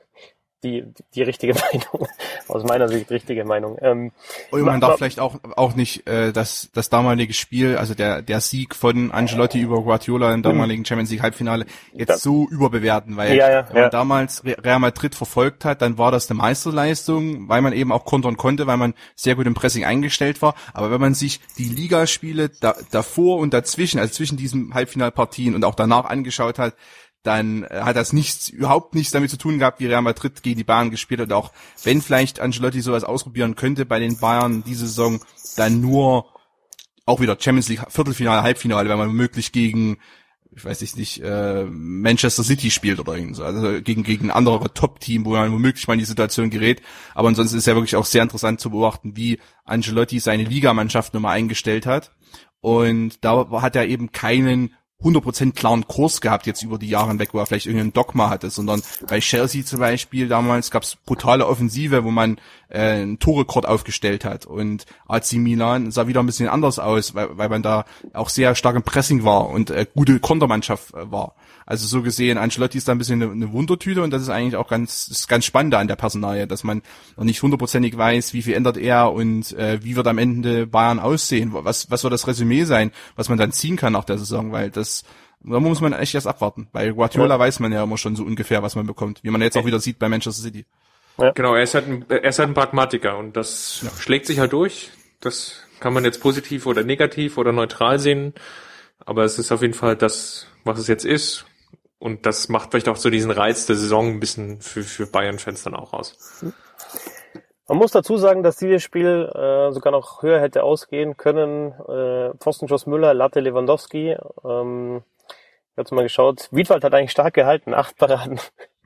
richtige Meinung, aus meiner Sicht richtige Meinung. Und man darf vielleicht auch nicht das damalige Spiel, also der Sieg von Ancelotti über Guardiola im damaligen Champions League Halbfinale jetzt so überbewerten, weil wenn man damals Real Madrid verfolgt hat, dann war das eine Meisterleistung, weil man eben auch kontern konnte, weil man sehr gut im Pressing eingestellt war. Aber wenn man sich die Ligaspiele davor und dazwischen, also zwischen diesen Halbfinalpartien und auch danach angeschaut hat, dann hat das überhaupt nichts damit zu tun gehabt, wie Real Madrid gegen die Bayern gespielt hat. Auch wenn vielleicht Ancelotti sowas ausprobieren könnte bei den Bayern diese Saison, dann nur auch wieder Champions League Viertelfinale, Halbfinale, wenn man womöglich gegen, ich weiß nicht, Manchester City spielt oder irgend so, also gegen andere Top-Team, wo man womöglich mal in die Situation gerät. Aber ansonsten ist ja wirklich auch sehr interessant zu beobachten, wie Ancelotti seine Ligamannschaft nochmal eingestellt hat. Und da hat er eben keinen 100% klaren Kurs gehabt jetzt über die Jahre hinweg, wo er vielleicht irgendein Dogma hatte, sondern bei Chelsea zum Beispiel damals gab es brutale Offensive, wo man einen Torrekord aufgestellt hat, und AC Milan sah wieder ein bisschen anders aus, weil man da auch sehr stark im Pressing war und gute Kontermannschaft war. Also so gesehen, Ancelotti ist da ein bisschen eine Wundertüte, und das ist eigentlich auch ganz spannend an der Personalie, dass man noch nicht hundertprozentig weiß, wie viel ändert er und wie wird am Ende Bayern aussehen, was wird das Resümee sein, was man dann ziehen kann nach der Saison, weil da muss man echt erst abwarten. Bei Guardiola weiß man ja immer schon so ungefähr, was man bekommt, wie man jetzt auch wieder sieht bei Manchester City. Ja. Genau, er ist halt ein Pragmatiker, und das schlägt sich halt durch. Das kann man jetzt positiv oder negativ oder neutral sehen. Aber es ist auf jeden Fall das, was es jetzt ist. Und das macht vielleicht auch so diesen Reiz der Saison ein bisschen für Bayern-Fans dann auch aus. Man muss dazu sagen, dass dieses Spiel sogar noch höher hätte ausgehen können. Pfostenschuss Müller, Latte Lewandowski. Ich habe mal geschaut. Wiedwald hat eigentlich stark gehalten, 8 Paraden.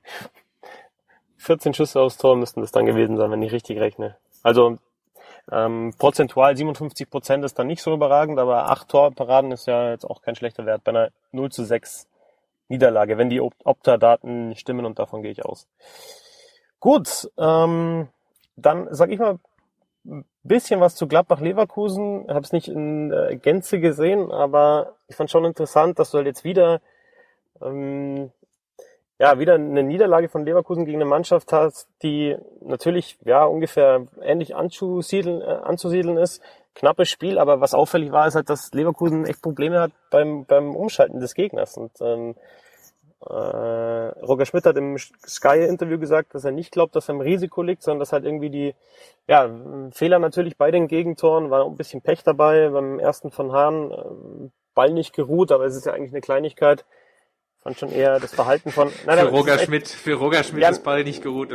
14 Schüsse aufs Tor müssten das dann gewesen sein, wenn ich richtig rechne. Also prozentual 57% ist dann nicht so überragend, aber 8 Torparaden ist ja jetzt auch kein schlechter Wert bei einer 0:6 Niederlage, wenn die Opta-Daten nicht stimmen, und davon gehe ich aus. Gut, dann sag ich mal ein bisschen was zu Gladbach-Leverkusen. Ich habe es nicht in Gänze gesehen, aber ich fand schon interessant, dass du halt jetzt wieder wieder eine Niederlage von Leverkusen gegen eine Mannschaft hast, die natürlich ungefähr ähnlich anzusiedeln ist. Knappes Spiel, aber was auffällig war, ist halt, dass Leverkusen echt Probleme hat beim Umschalten des Gegners. Und Roger Schmidt hat im Sky-Interview gesagt, dass er nicht glaubt, dass er im Risiko liegt, sondern dass halt irgendwie die Fehler natürlich bei den Gegentoren, war ein bisschen Pech dabei. Beim ersten von Hahn Ball nicht geruht, aber es ist ja eigentlich eine Kleinigkeit. Fand schon eher das Verhalten von... Für Roger Schmidt ist Ball nicht geruht.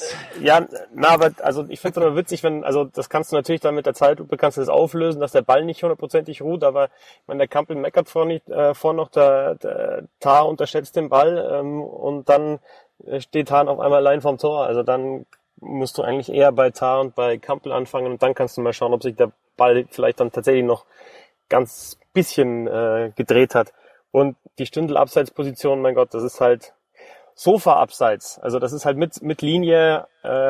Aber also ich finde es immer witzig, das kannst du natürlich dann mit der Zeitlupe kannst du das auflösen, dass der Ball nicht 100%ig ruht, aber wenn der Kampel meckert vorne noch, der Tah unterschätzt den Ball und dann steht Hahn auf einmal allein vorm Tor. Also dann musst du eigentlich eher bei Tah und bei Kampel anfangen und dann kannst du mal schauen, ob sich der Ball vielleicht dann tatsächlich noch ganz bisschen gedreht hat. Und die Stündel-Abseitsposition, mein Gott, das ist halt Sofa-Abseits. Also das ist halt mit Linie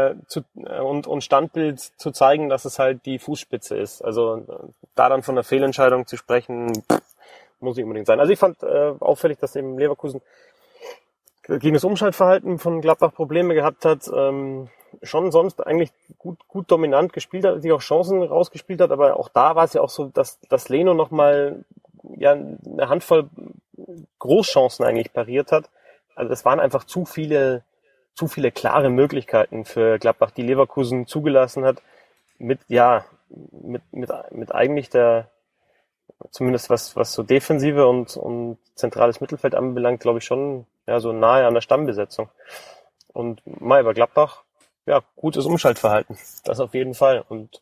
und Standbild zu zeigen, dass es halt die Fußspitze ist. Also da dann von einer Fehlentscheidung zu sprechen, muss nicht unbedingt sein. Also ich fand auffällig, dass eben Leverkusen gegen das Umschaltverhalten von Gladbach Probleme gehabt hat. Schon sonst eigentlich gut dominant gespielt hat, sich auch Chancen rausgespielt hat, aber auch da war es ja auch so, dass Leno nochmal eine Handvoll Großchancen eigentlich pariert hat. Also es waren einfach zu viele klare Möglichkeiten für Gladbach, die Leverkusen zugelassen hat, mit eigentlich zumindest was so Defensive und zentrales Mittelfeld anbelangt, glaube ich schon so nahe an der Stammbesetzung. Und mal bei Gladbach, gutes Umschaltverhalten, das auf jeden Fall. Und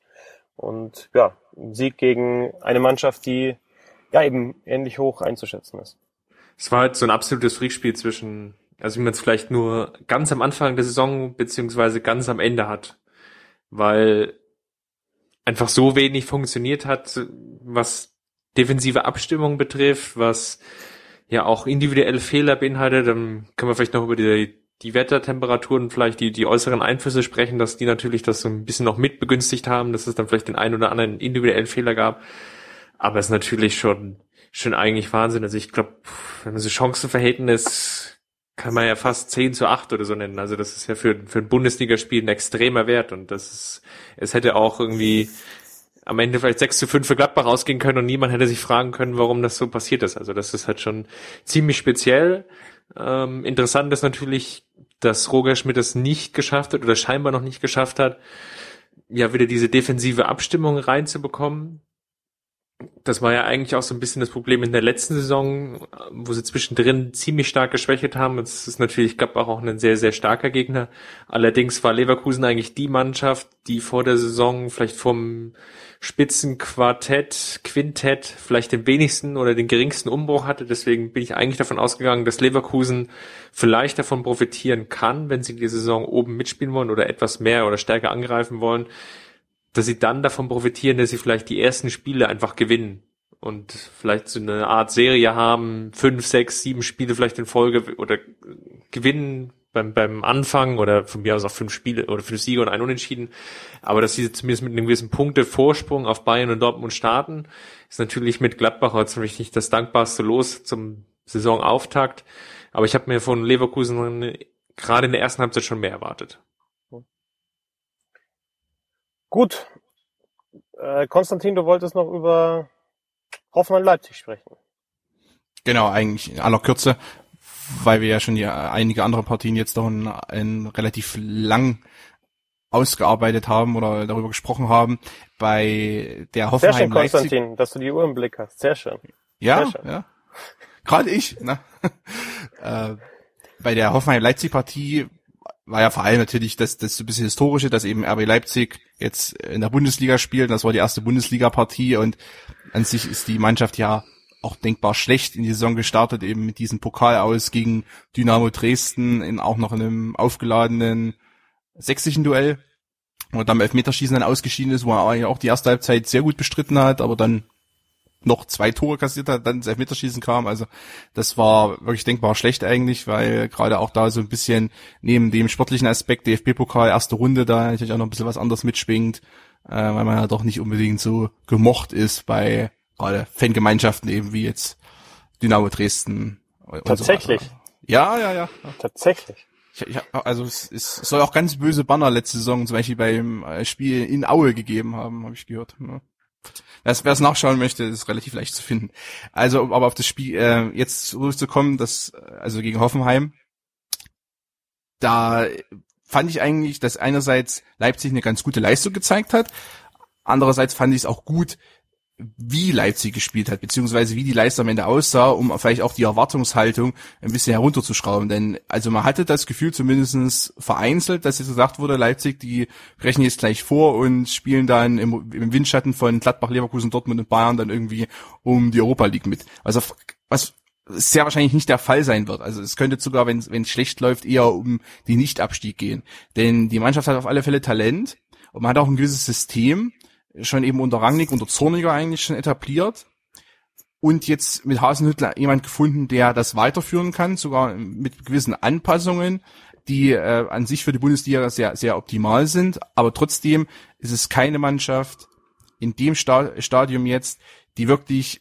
ein Sieg gegen eine Mannschaft, die eben ähnlich hoch einzuschätzen ist. Es war halt so ein absolutes Freakspiel wie man es vielleicht nur ganz am Anfang der Saison beziehungsweise ganz am Ende hat, weil einfach so wenig funktioniert hat, was defensive Abstimmung betrifft, was ja auch individuelle Fehler beinhaltet. Dann können wir vielleicht noch über die Wettertemperaturen, vielleicht die äußeren Einflüsse sprechen, dass die natürlich das so ein bisschen noch mit begünstigt haben, dass es dann vielleicht den einen oder anderen individuellen Fehler gab. Aber es ist natürlich schon eigentlich Wahnsinn. Also ich glaube, wenn man so Chancenverhältnis, kann man ja fast 10:8 oder so nennen. Also das ist ja für ein Bundesligaspiel ein extremer Wert. Und es hätte auch irgendwie am Ende vielleicht 6:5 für Gladbach ausgehen können und niemand hätte sich fragen können, warum das so passiert ist. Also das ist halt schon ziemlich speziell. Interessant ist natürlich, dass Roger Schmidt es nicht geschafft hat oder scheinbar noch nicht geschafft hat, wieder diese defensive Abstimmung reinzubekommen. Das war ja eigentlich auch so ein bisschen das Problem in der letzten Saison, wo sie zwischendrin ziemlich stark geschwächt haben. Es ist natürlich Gladbach auch ein sehr, sehr starker Gegner. Allerdings war Leverkusen eigentlich die Mannschaft, die vor der Saison vielleicht vom Quintett vielleicht den wenigsten oder den geringsten Umbruch hatte. Deswegen bin ich eigentlich davon ausgegangen, dass Leverkusen vielleicht davon profitieren kann, wenn sie die Saison oben mitspielen wollen oder etwas mehr oder stärker angreifen wollen, dass sie dann davon profitieren, dass sie vielleicht die ersten Spiele einfach gewinnen und vielleicht so eine Art Serie haben, 5, 6, 7 Spiele vielleicht in Folge oder gewinnen beim Anfang oder von mir aus auch 5 Spiele oder 5 Siege und ein Unentschieden. Aber dass sie zumindest mit einem gewissen Punktevorsprung auf Bayern und Dortmund starten, ist natürlich mit Gladbach jetzt nicht das dankbarste Los zum Saisonauftakt. Aber ich habe mir von Leverkusen gerade in der ersten Halbzeit schon mehr erwartet. Gut. Konstantin, du wolltest noch über Hoffenheim-Leipzig sprechen. Genau, eigentlich in aller Kürze, weil wir ja schon einige andere Partien jetzt noch in relativ lang ausgearbeitet haben oder darüber gesprochen haben, bei der Sehr schön, Hoffenheim-Leipzig. Konstantin, dass du die Uhr im Blick hast. Sehr schön. Ja, Sehr schön. ja. Gerade ich, ne? Bei der Hoffenheim-Leipzig-Partie war ja vor allem natürlich das so ein bisschen Historische, dass eben RB Leipzig jetzt in der Bundesliga spielt. Das war die erste Bundesliga-Partie und an sich ist die Mannschaft ja auch denkbar schlecht in die Saison gestartet, eben mit diesem Pokal aus gegen Dynamo Dresden, auch noch in einem aufgeladenen sächsischen Duell, wo er dann im Elfmeterschießen dann ausgeschieden ist, wo er eigentlich auch die erste Halbzeit sehr gut bestritten hat, aber dann noch 2 Tore kassiert hat, dann das Elfmeterschießen kam. Also das war wirklich denkbar schlecht eigentlich, weil gerade auch da so ein bisschen neben dem sportlichen Aspekt DFB-Pokal, erste Runde, da natürlich auch noch ein bisschen was anderes mitschwingt, weil man ja doch nicht unbedingt so gemocht ist bei gerade Fangemeinschaften eben wie jetzt Dynamo Dresden. Tatsächlich? So ja. Tatsächlich. Also es soll auch ganz böse Banner letzte Saison zum Beispiel beim Spiel in Aue gegeben haben, habe ich gehört. Ja. Wer es nachschauen möchte, ist relativ leicht zu finden. Also, aber auf das Spiel jetzt zurückzukommen, also gegen Hoffenheim, da fand ich eigentlich, dass einerseits Leipzig eine ganz gute Leistung gezeigt hat, andererseits fand ich es auch gut, wie Leipzig gespielt hat, beziehungsweise wie die Leistung am Ende aussah, um vielleicht auch die Erwartungshaltung ein bisschen herunterzuschrauben. Denn also man hatte das Gefühl zumindest vereinzelt, dass jetzt gesagt wurde, Leipzig, die brechen jetzt gleich vor und spielen dann im Windschatten von Gladbach, Leverkusen, Dortmund und Bayern dann irgendwie um die Europa League mit. Also was sehr wahrscheinlich nicht der Fall sein wird. Also es könnte sogar, wenn es schlecht läuft, eher um den Nichtabstieg gehen. Denn die Mannschaft hat auf alle Fälle Talent und man hat auch ein gewisses System, schon eben unter Rangnick, unter Zorniger eigentlich schon etabliert und jetzt mit Hasenhüttl jemand gefunden, der das weiterführen kann, sogar mit gewissen Anpassungen, die an sich für die Bundesliga sehr, sehr optimal sind, aber trotzdem ist es keine Mannschaft in dem Stadium jetzt, die wirklich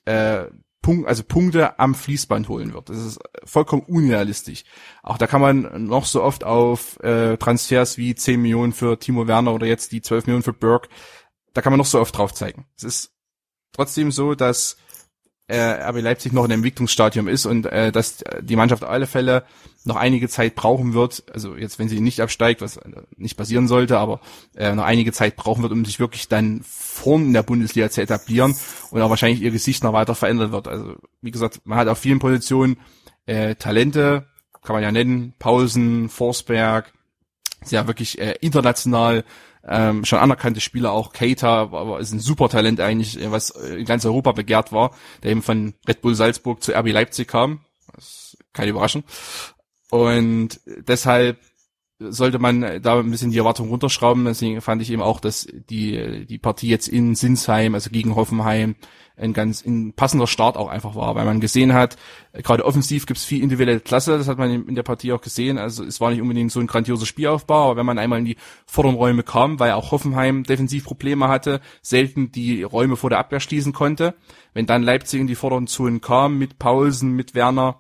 Punkte am Fließband holen wird. Das ist vollkommen unrealistisch. Auch da kann man noch so oft auf Transfers wie 10 Millionen für Timo Werner oder jetzt die 12 Millionen für Burke, da kann man noch so oft drauf zeigen. Es ist trotzdem so, dass RB Leipzig noch in einem Entwicklungsstadium ist und dass die Mannschaft auf alle Fälle noch einige Zeit brauchen wird, also jetzt, wenn sie nicht absteigt, was nicht passieren sollte, aber noch einige Zeit brauchen wird, um sich wirklich dann vorn in der Bundesliga zu etablieren und auch wahrscheinlich ihr Gesicht noch weiter verändern wird. Also wie gesagt, man hat auf vielen Positionen Talente, kann man ja nennen, Pausen, Forsberg, ist ja wirklich international schon anerkannte Spieler, auch Keita, aber ist ein super Talent eigentlich, was in ganz Europa begehrt war, der eben von Red Bull Salzburg zu RB Leipzig kam. Das ist keine Überraschung. Und deshalb sollte man da ein bisschen die Erwartung runterschrauben. Deswegen fand ich eben auch, dass die Partie jetzt in Sinsheim, also gegen Hoffenheim, ein passender Start auch einfach war, weil man gesehen hat, gerade offensiv gibt's viel individuelle Klasse, das hat man in der Partie auch gesehen, also es war nicht unbedingt so ein grandioser Spielaufbau, aber wenn man einmal in die vorderen Räume kam, weil auch Hoffenheim Defensivprobleme hatte, selten die Räume vor der Abwehr schließen konnte, wenn dann Leipzig in die vorderen Zonen kam, mit Paulsen, mit Werner,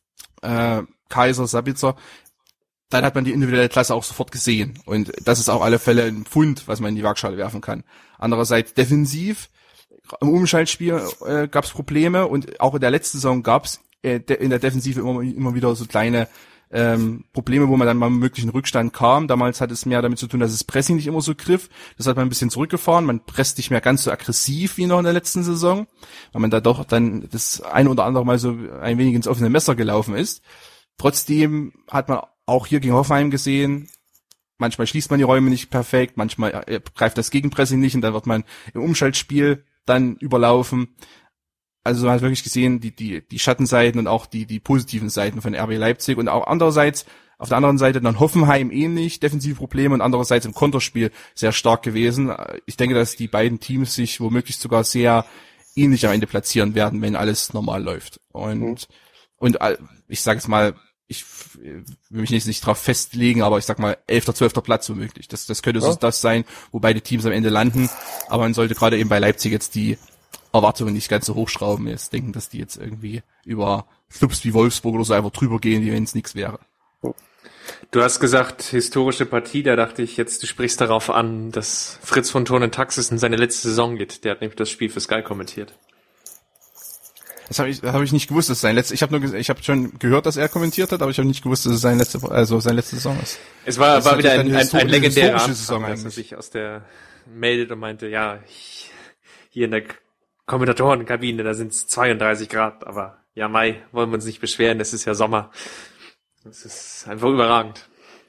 Kaiser, Sabitzer, dann hat man die individuelle Klasse auch sofort gesehen und das ist auf alle Fälle ein Pfund, was man in die Waagschale werfen kann. Andererseits defensiv, im Umschaltspiel gab es Probleme und auch in der letzten Saison gab es in der Defensive immer wieder so kleine Probleme, wo man dann mal einen möglichen Rückstand kam. Damals hat es mehr damit zu tun, dass das Pressing nicht immer so griff. Das hat man ein bisschen zurückgefahren. Man presst nicht mehr ganz so aggressiv wie noch in der letzten Saison, weil man da doch dann das ein oder andere Mal so ein wenig ins offene Messer gelaufen ist. Trotzdem hat man auch hier gegen Hoffenheim gesehen, manchmal schließt man die Räume nicht perfekt, manchmal greift das Gegenpressing nicht und dann wird man im Umschaltspiel dann überlaufen. Also man hat wirklich gesehen, die Schattenseiten und auch die positiven Seiten von RB Leipzig und auch andererseits, auf der anderen Seite dann Hoffenheim ähnlich, defensive Probleme und andererseits im Konterspiel sehr stark gewesen. Ich denke, dass die beiden Teams sich womöglich sogar sehr ähnlich am Ende platzieren werden, wenn alles normal läuft. Und ich sage jetzt mal, ich will mich nicht drauf festlegen, aber ich sag mal 11., 12. Platz womöglich. Das könnte so das sein, wo beide Teams am Ende landen. Aber man sollte gerade eben bei Leipzig jetzt die Erwartungen nicht ganz so hochschrauben. Jetzt denken, dass die jetzt irgendwie über Clubs wie Wolfsburg oder so einfach drüber gehen, wie wenn es nichts wäre. Du hast gesagt, historische Partie, da dachte ich jetzt, du sprichst darauf an, dass Fritz von Thurn in Taxis in seine letzte Saison geht. Der hat nämlich das Spiel für Sky kommentiert. Das habe ich nicht gewusst, dass es sein letztes. Ich habe schon gehört, dass er kommentiert hat, aber ich habe nicht gewusst, dass es seine letzte Saison ist. Es war wieder ein legendärer Saison, dass er sich aus der meldet und meinte, ja, hier in der Kommentatorenkabine, da sind es 32 Grad, aber ja, Mai, wollen wir uns nicht beschweren, es ist ja Sommer. Das ist einfach überragend.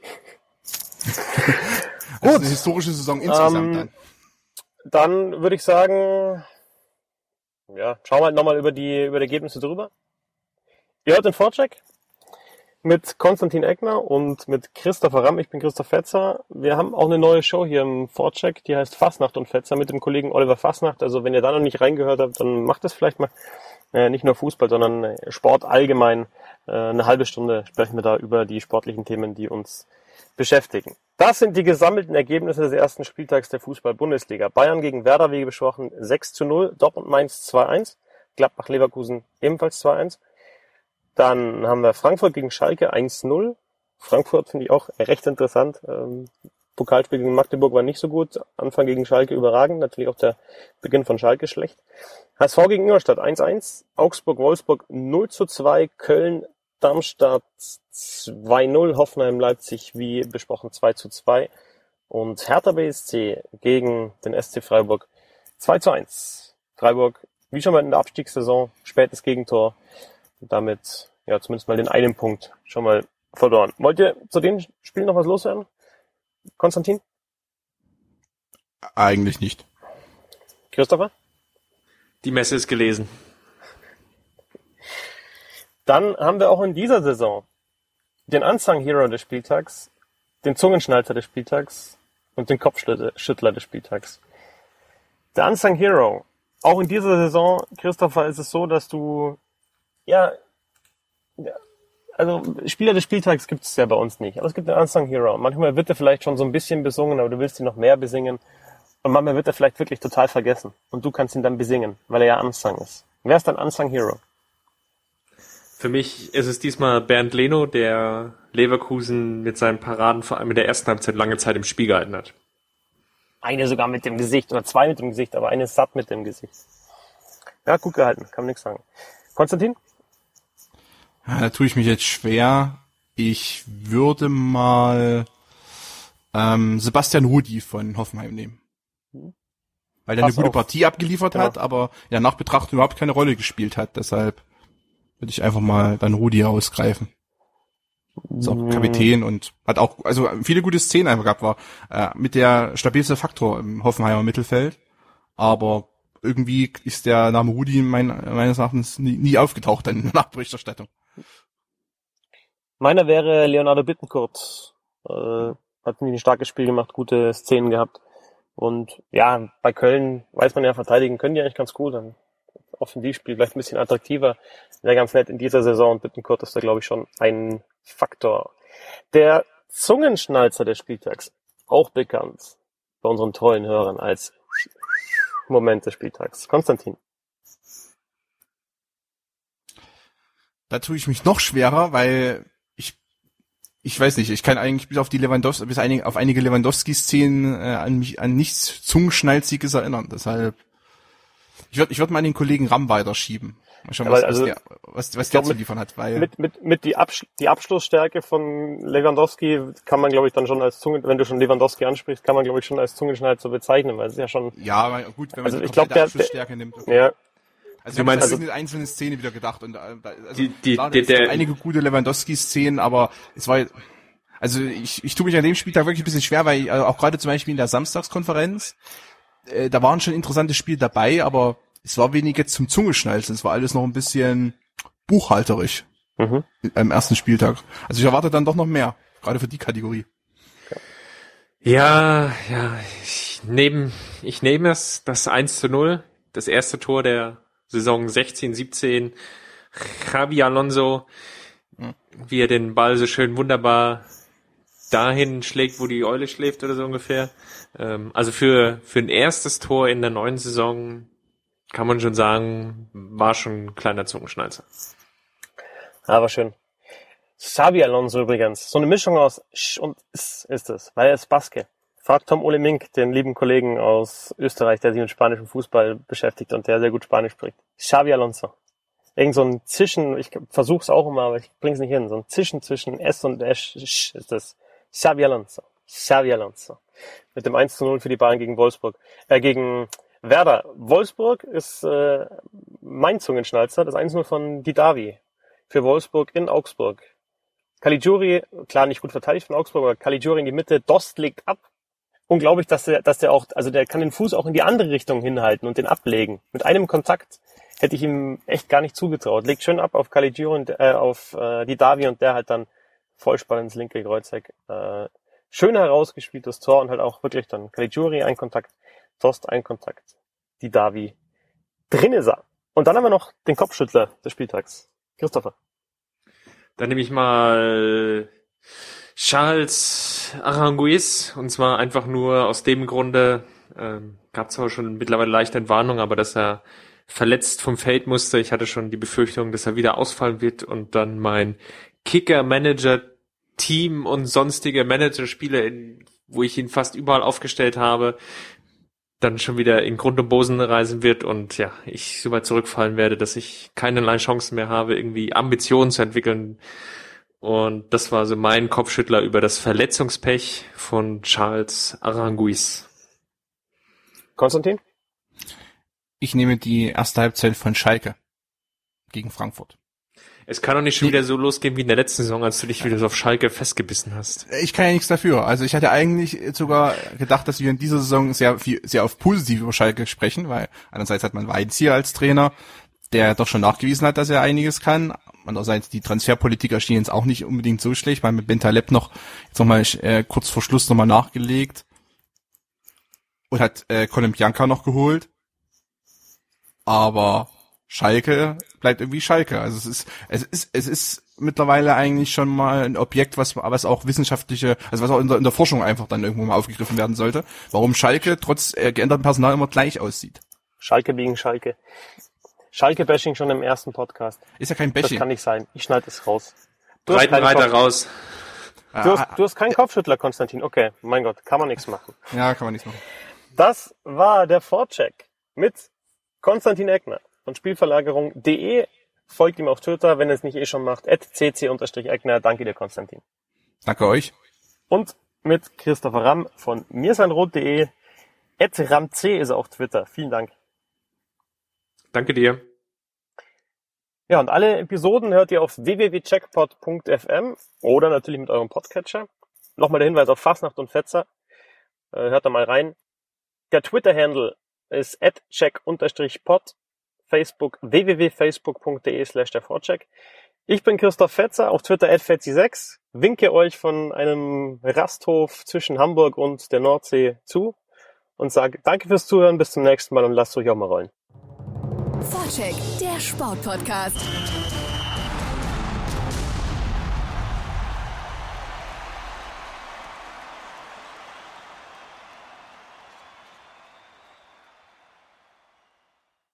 Gut. Eine historische Saison insgesamt dann. Dann würde ich sagen, ja, schauen wir halt nochmal über die Ergebnisse drüber. Ihr hört den Vorcheck mit Konstantin Eckner und mit Christopher Ramm. Ich bin Christoph Fetzer. Wir haben auch eine neue Show hier im Vorcheck, die heißt Fasnacht und Fetzer mit dem Kollegen Oliver Fasnacht. Also wenn ihr da noch nicht reingehört habt, dann macht das vielleicht mal. Nicht nur Fußball, sondern Sport allgemein. Eine halbe Stunde sprechen wir da über die sportlichen Themen, die uns beschäftigen. Das sind die gesammelten Ergebnisse des ersten Spieltags der Fußball-Bundesliga. Bayern gegen Werder, wie besprochen, 6:0, Dortmund Mainz 2:1, Gladbach Leverkusen ebenfalls 2:1. Dann haben wir Frankfurt gegen Schalke 1:0. Frankfurt finde ich auch recht interessant. Pokalspiel gegen Magdeburg war nicht so gut. Anfang gegen Schalke überragend. Natürlich auch der Beginn von Schalke schlecht. HSV gegen Ingolstadt 1:1. Augsburg-Wolfsburg 0:2. Köln-Darmstadt 2:0. Hoffenheim-Leipzig, wie besprochen, 2:2. Und Hertha BSC gegen den SC Freiburg 2:1. Freiburg, wie schon mal in der Abstiegssaison, spätes Gegentor. Und damit, ja, zumindest mal den einen Punkt schon mal verloren. Wollt ihr zu den Spielen noch was loswerden? Konstantin? Eigentlich nicht. Christopher? Die Messe ist gelesen. Dann haben wir auch in dieser Saison den Unsung Hero des Spieltags, den Zungenschnalzer des Spieltags und den Kopfschüttler des Spieltags. Der Unsung Hero. Auch in dieser Saison, Christopher, ist es so, dass du, also Spieler des Spieltags gibt es ja bei uns nicht, aber es gibt den Unsung Hero. Manchmal wird er vielleicht schon so ein bisschen besungen, aber du willst ihn noch mehr besingen. Und manchmal wird er vielleicht wirklich total vergessen. Und du kannst ihn dann besingen, weil er ja Unsung ist. Wer ist dein Unsung Hero? Für mich ist es diesmal Bernd Leno, der Leverkusen mit seinen Paraden vor allem in der ersten Halbzeit lange Zeit im Spiel gehalten hat. Eine sogar mit dem Gesicht oder zwei mit dem Gesicht, aber eine satt mit dem Gesicht. Ja, gut gehalten, kann man nichts sagen. Konstantin? Ja, da tue ich mich jetzt schwer. Ich würde mal Sebastian Rudi von Hoffenheim nehmen. Weil er eine gute Partie abgeliefert hat, aber in der Nachbetrachtung überhaupt keine Rolle gespielt hat. Deshalb würde ich einfach mal dann Rudi ausgreifen. Ist auch Kapitän und hat auch also viele gute Szenen einfach gehabt, war mit der stabilste Faktor im Hoffenheimer Mittelfeld. Aber irgendwie ist der Name Rudi meines Erachtens nie aufgetaucht in der Nachberichterstattung. Meiner wäre Leonardo Bittencourt. Hat ein starkes Spiel gemacht, gute Szenen gehabt. Und ja, bei Köln weiß man ja, verteidigen können die eigentlich ganz gut. Dann Offensivspiel vielleicht ein bisschen attraktiver. Wäre ganz nett in dieser Saison. Und Bittencourt ist da, glaube ich, schon ein Faktor. Der Zungenschnalzer des Spieltags, auch bekannt bei unseren treuen Hörern als Moment des Spieltags. Konstantin. Da tue ich mich noch schwerer, weil ich weiß nicht, ich kann eigentlich bis auf einige Lewandowski-Szenen an nichts Zungenschnalziges erinnern. Deshalb, ich würd mal an den Kollegen Ramm weiterschieben. Mal schauen, was der zu liefern hat. Weil mit die Abschlussstärke von Lewandowski kann man, glaube ich, dann schon wenn du schon Lewandowski ansprichst, kann man, glaube ich, schon als Zungenschnalzer bezeichen, weil es ist ja schon... Ja, gut, wenn man also die komplette Abschlussstärke nimmt. Okay. Ja. Also du meinst, eine einzelne Szene wieder gedacht und es gab einige gute Lewandowski-Szenen, aber es war, also ich tue mich an dem Spieltag wirklich ein bisschen schwer, weil auch gerade zum Beispiel in der Samstagskonferenz, da waren schon interessante Spiele dabei, aber es war weniger zum Zungeschnalzen, es war alles noch ein bisschen buchhalterisch am ersten Spieltag. Also ich erwarte dann doch noch mehr, gerade für die Kategorie. Ja, ich nehme das 1:0, das erste Tor der Saison 16, 17, Xabi Alonso, wie er den Ball so schön wunderbar dahin schlägt, wo die Eule schläft oder so ungefähr. Also für ein erstes Tor in der neuen Saison kann man schon sagen, war schon ein kleiner Zungenschnalzer. Aber schön. Xabi Alonso übrigens, so eine Mischung aus Sch und S ist es, weil er ist Baske. Fragt Tom Ole Mink, den lieben Kollegen aus Österreich, der sich mit spanischem Fußball beschäftigt und der sehr gut Spanisch spricht. Xabi Alonso. Irgend so ein Zischen, ich versuch's auch immer, aber ich bring's nicht hin. So ein Zischen zwischen S und Sch ist das. Xabi Alonso. Mit dem 1:0 für die Bayern gegen Wolfsburg. Gegen Werder. Wolfsburg ist mein Zungenschnalzer, das 1:0 von Didavi für Wolfsburg in Augsburg. Caligiuri, klar nicht gut verteidigt von Augsburg, aber Caligiuri in die Mitte, Dost legt ab. Unglaublich, dass der auch, also der kann den Fuß auch in die andere Richtung hinhalten und den ablegen. Mit einem Kontakt hätte ich ihm echt gar nicht zugetraut. Legt schön ab auf Caligiuri und auf Didavi und der halt dann Vollspann ins linke Kreuzeck. Schön herausgespieltes Tor und halt auch wirklich dann Caligiuri ein Kontakt, Dost ein Kontakt, Didavi drin ist er. Und dann haben wir noch den Kopfschüttler des Spieltags. Christopher. Dann nehme ich mal Charles Aranguiz, und zwar einfach nur aus dem Grunde, gab zwar schon mittlerweile leichte Entwarnung, aber dass er verletzt vom Feld musste. Ich hatte schon die Befürchtung, dass er wieder ausfallen wird und dann mein Kicker-Manager-Team und sonstige Managerspiele, wo ich ihn fast überall aufgestellt habe, dann schon wieder in Grund und Boden reisen wird und ja, ich so weit zurückfallen werde, dass ich keinerlei Chancen mehr habe, irgendwie Ambitionen zu entwickeln. Und das war so mein Kopfschüttler über das Verletzungspech von Charles Aranguiz. Konstantin? Ich nehme die erste Halbzeit von Schalke gegen Frankfurt. Es kann doch nicht schon wieder so losgehen wie in der letzten Saison, als du dich wieder so auf Schalke festgebissen hast. Ich kann ja nichts dafür. Also ich hatte eigentlich sogar gedacht, dass wir in dieser Saison sehr auf positiv über Schalke sprechen, weil einerseits hat man Weinzier als Trainer, der doch schon nachgewiesen hat, dass er einiges kann. Andererseits die Transferpolitik erschien jetzt auch nicht unbedingt so schlecht, weil mit Bentaleb jetzt nochmal kurz vor Schluss nochmal nachgelegt und hat Colin Bianca noch geholt. Aber Schalke bleibt irgendwie Schalke. Also es ist mittlerweile eigentlich schon mal ein Objekt, was auch wissenschaftliche, also was auch in der Forschung einfach dann irgendwo mal aufgegriffen werden sollte. Warum Schalke trotz geändertem Personal immer gleich aussieht. Schalke gegen Schalke. Schalke-Bashing schon im ersten Podcast. Ist ja kein Bashing. Das kann nicht sein. Ich schneide es raus. Breitenreiter raus. Du hast keinen Kopfschüttler, Konstantin. Okay, mein Gott, kann man nichts machen. Ja, kann man nichts machen. Das war der Vorcheck mit Konstantin Eckner von Spielverlagerung.de. Folgt ihm auf Twitter, wenn ihr es nicht eh schon macht, @cc_Eckner. Danke dir, Konstantin. Danke euch. Und mit Christopher Ramm von mirseinrot.de. @ramc ist auf Twitter. Vielen Dank. Danke dir. Ja, und alle Episoden hört ihr auf www.checkpot.fm oder natürlich mit eurem Podcatcher. Nochmal der Hinweis auf Fastnacht und Fetzer. Hört da mal rein. Der Twitter-Handle ist @check_pod. Facebook www.facebook.de/dervorcheck. Ich bin Christoph Fetzer, auf Twitter @fetzi6. Winke euch von einem Rasthof zwischen Hamburg und der Nordsee zu und sage danke fürs Zuhören, bis zum nächsten Mal und lasst euch auch mal rollen. Vorcheck, der Sportpodcast.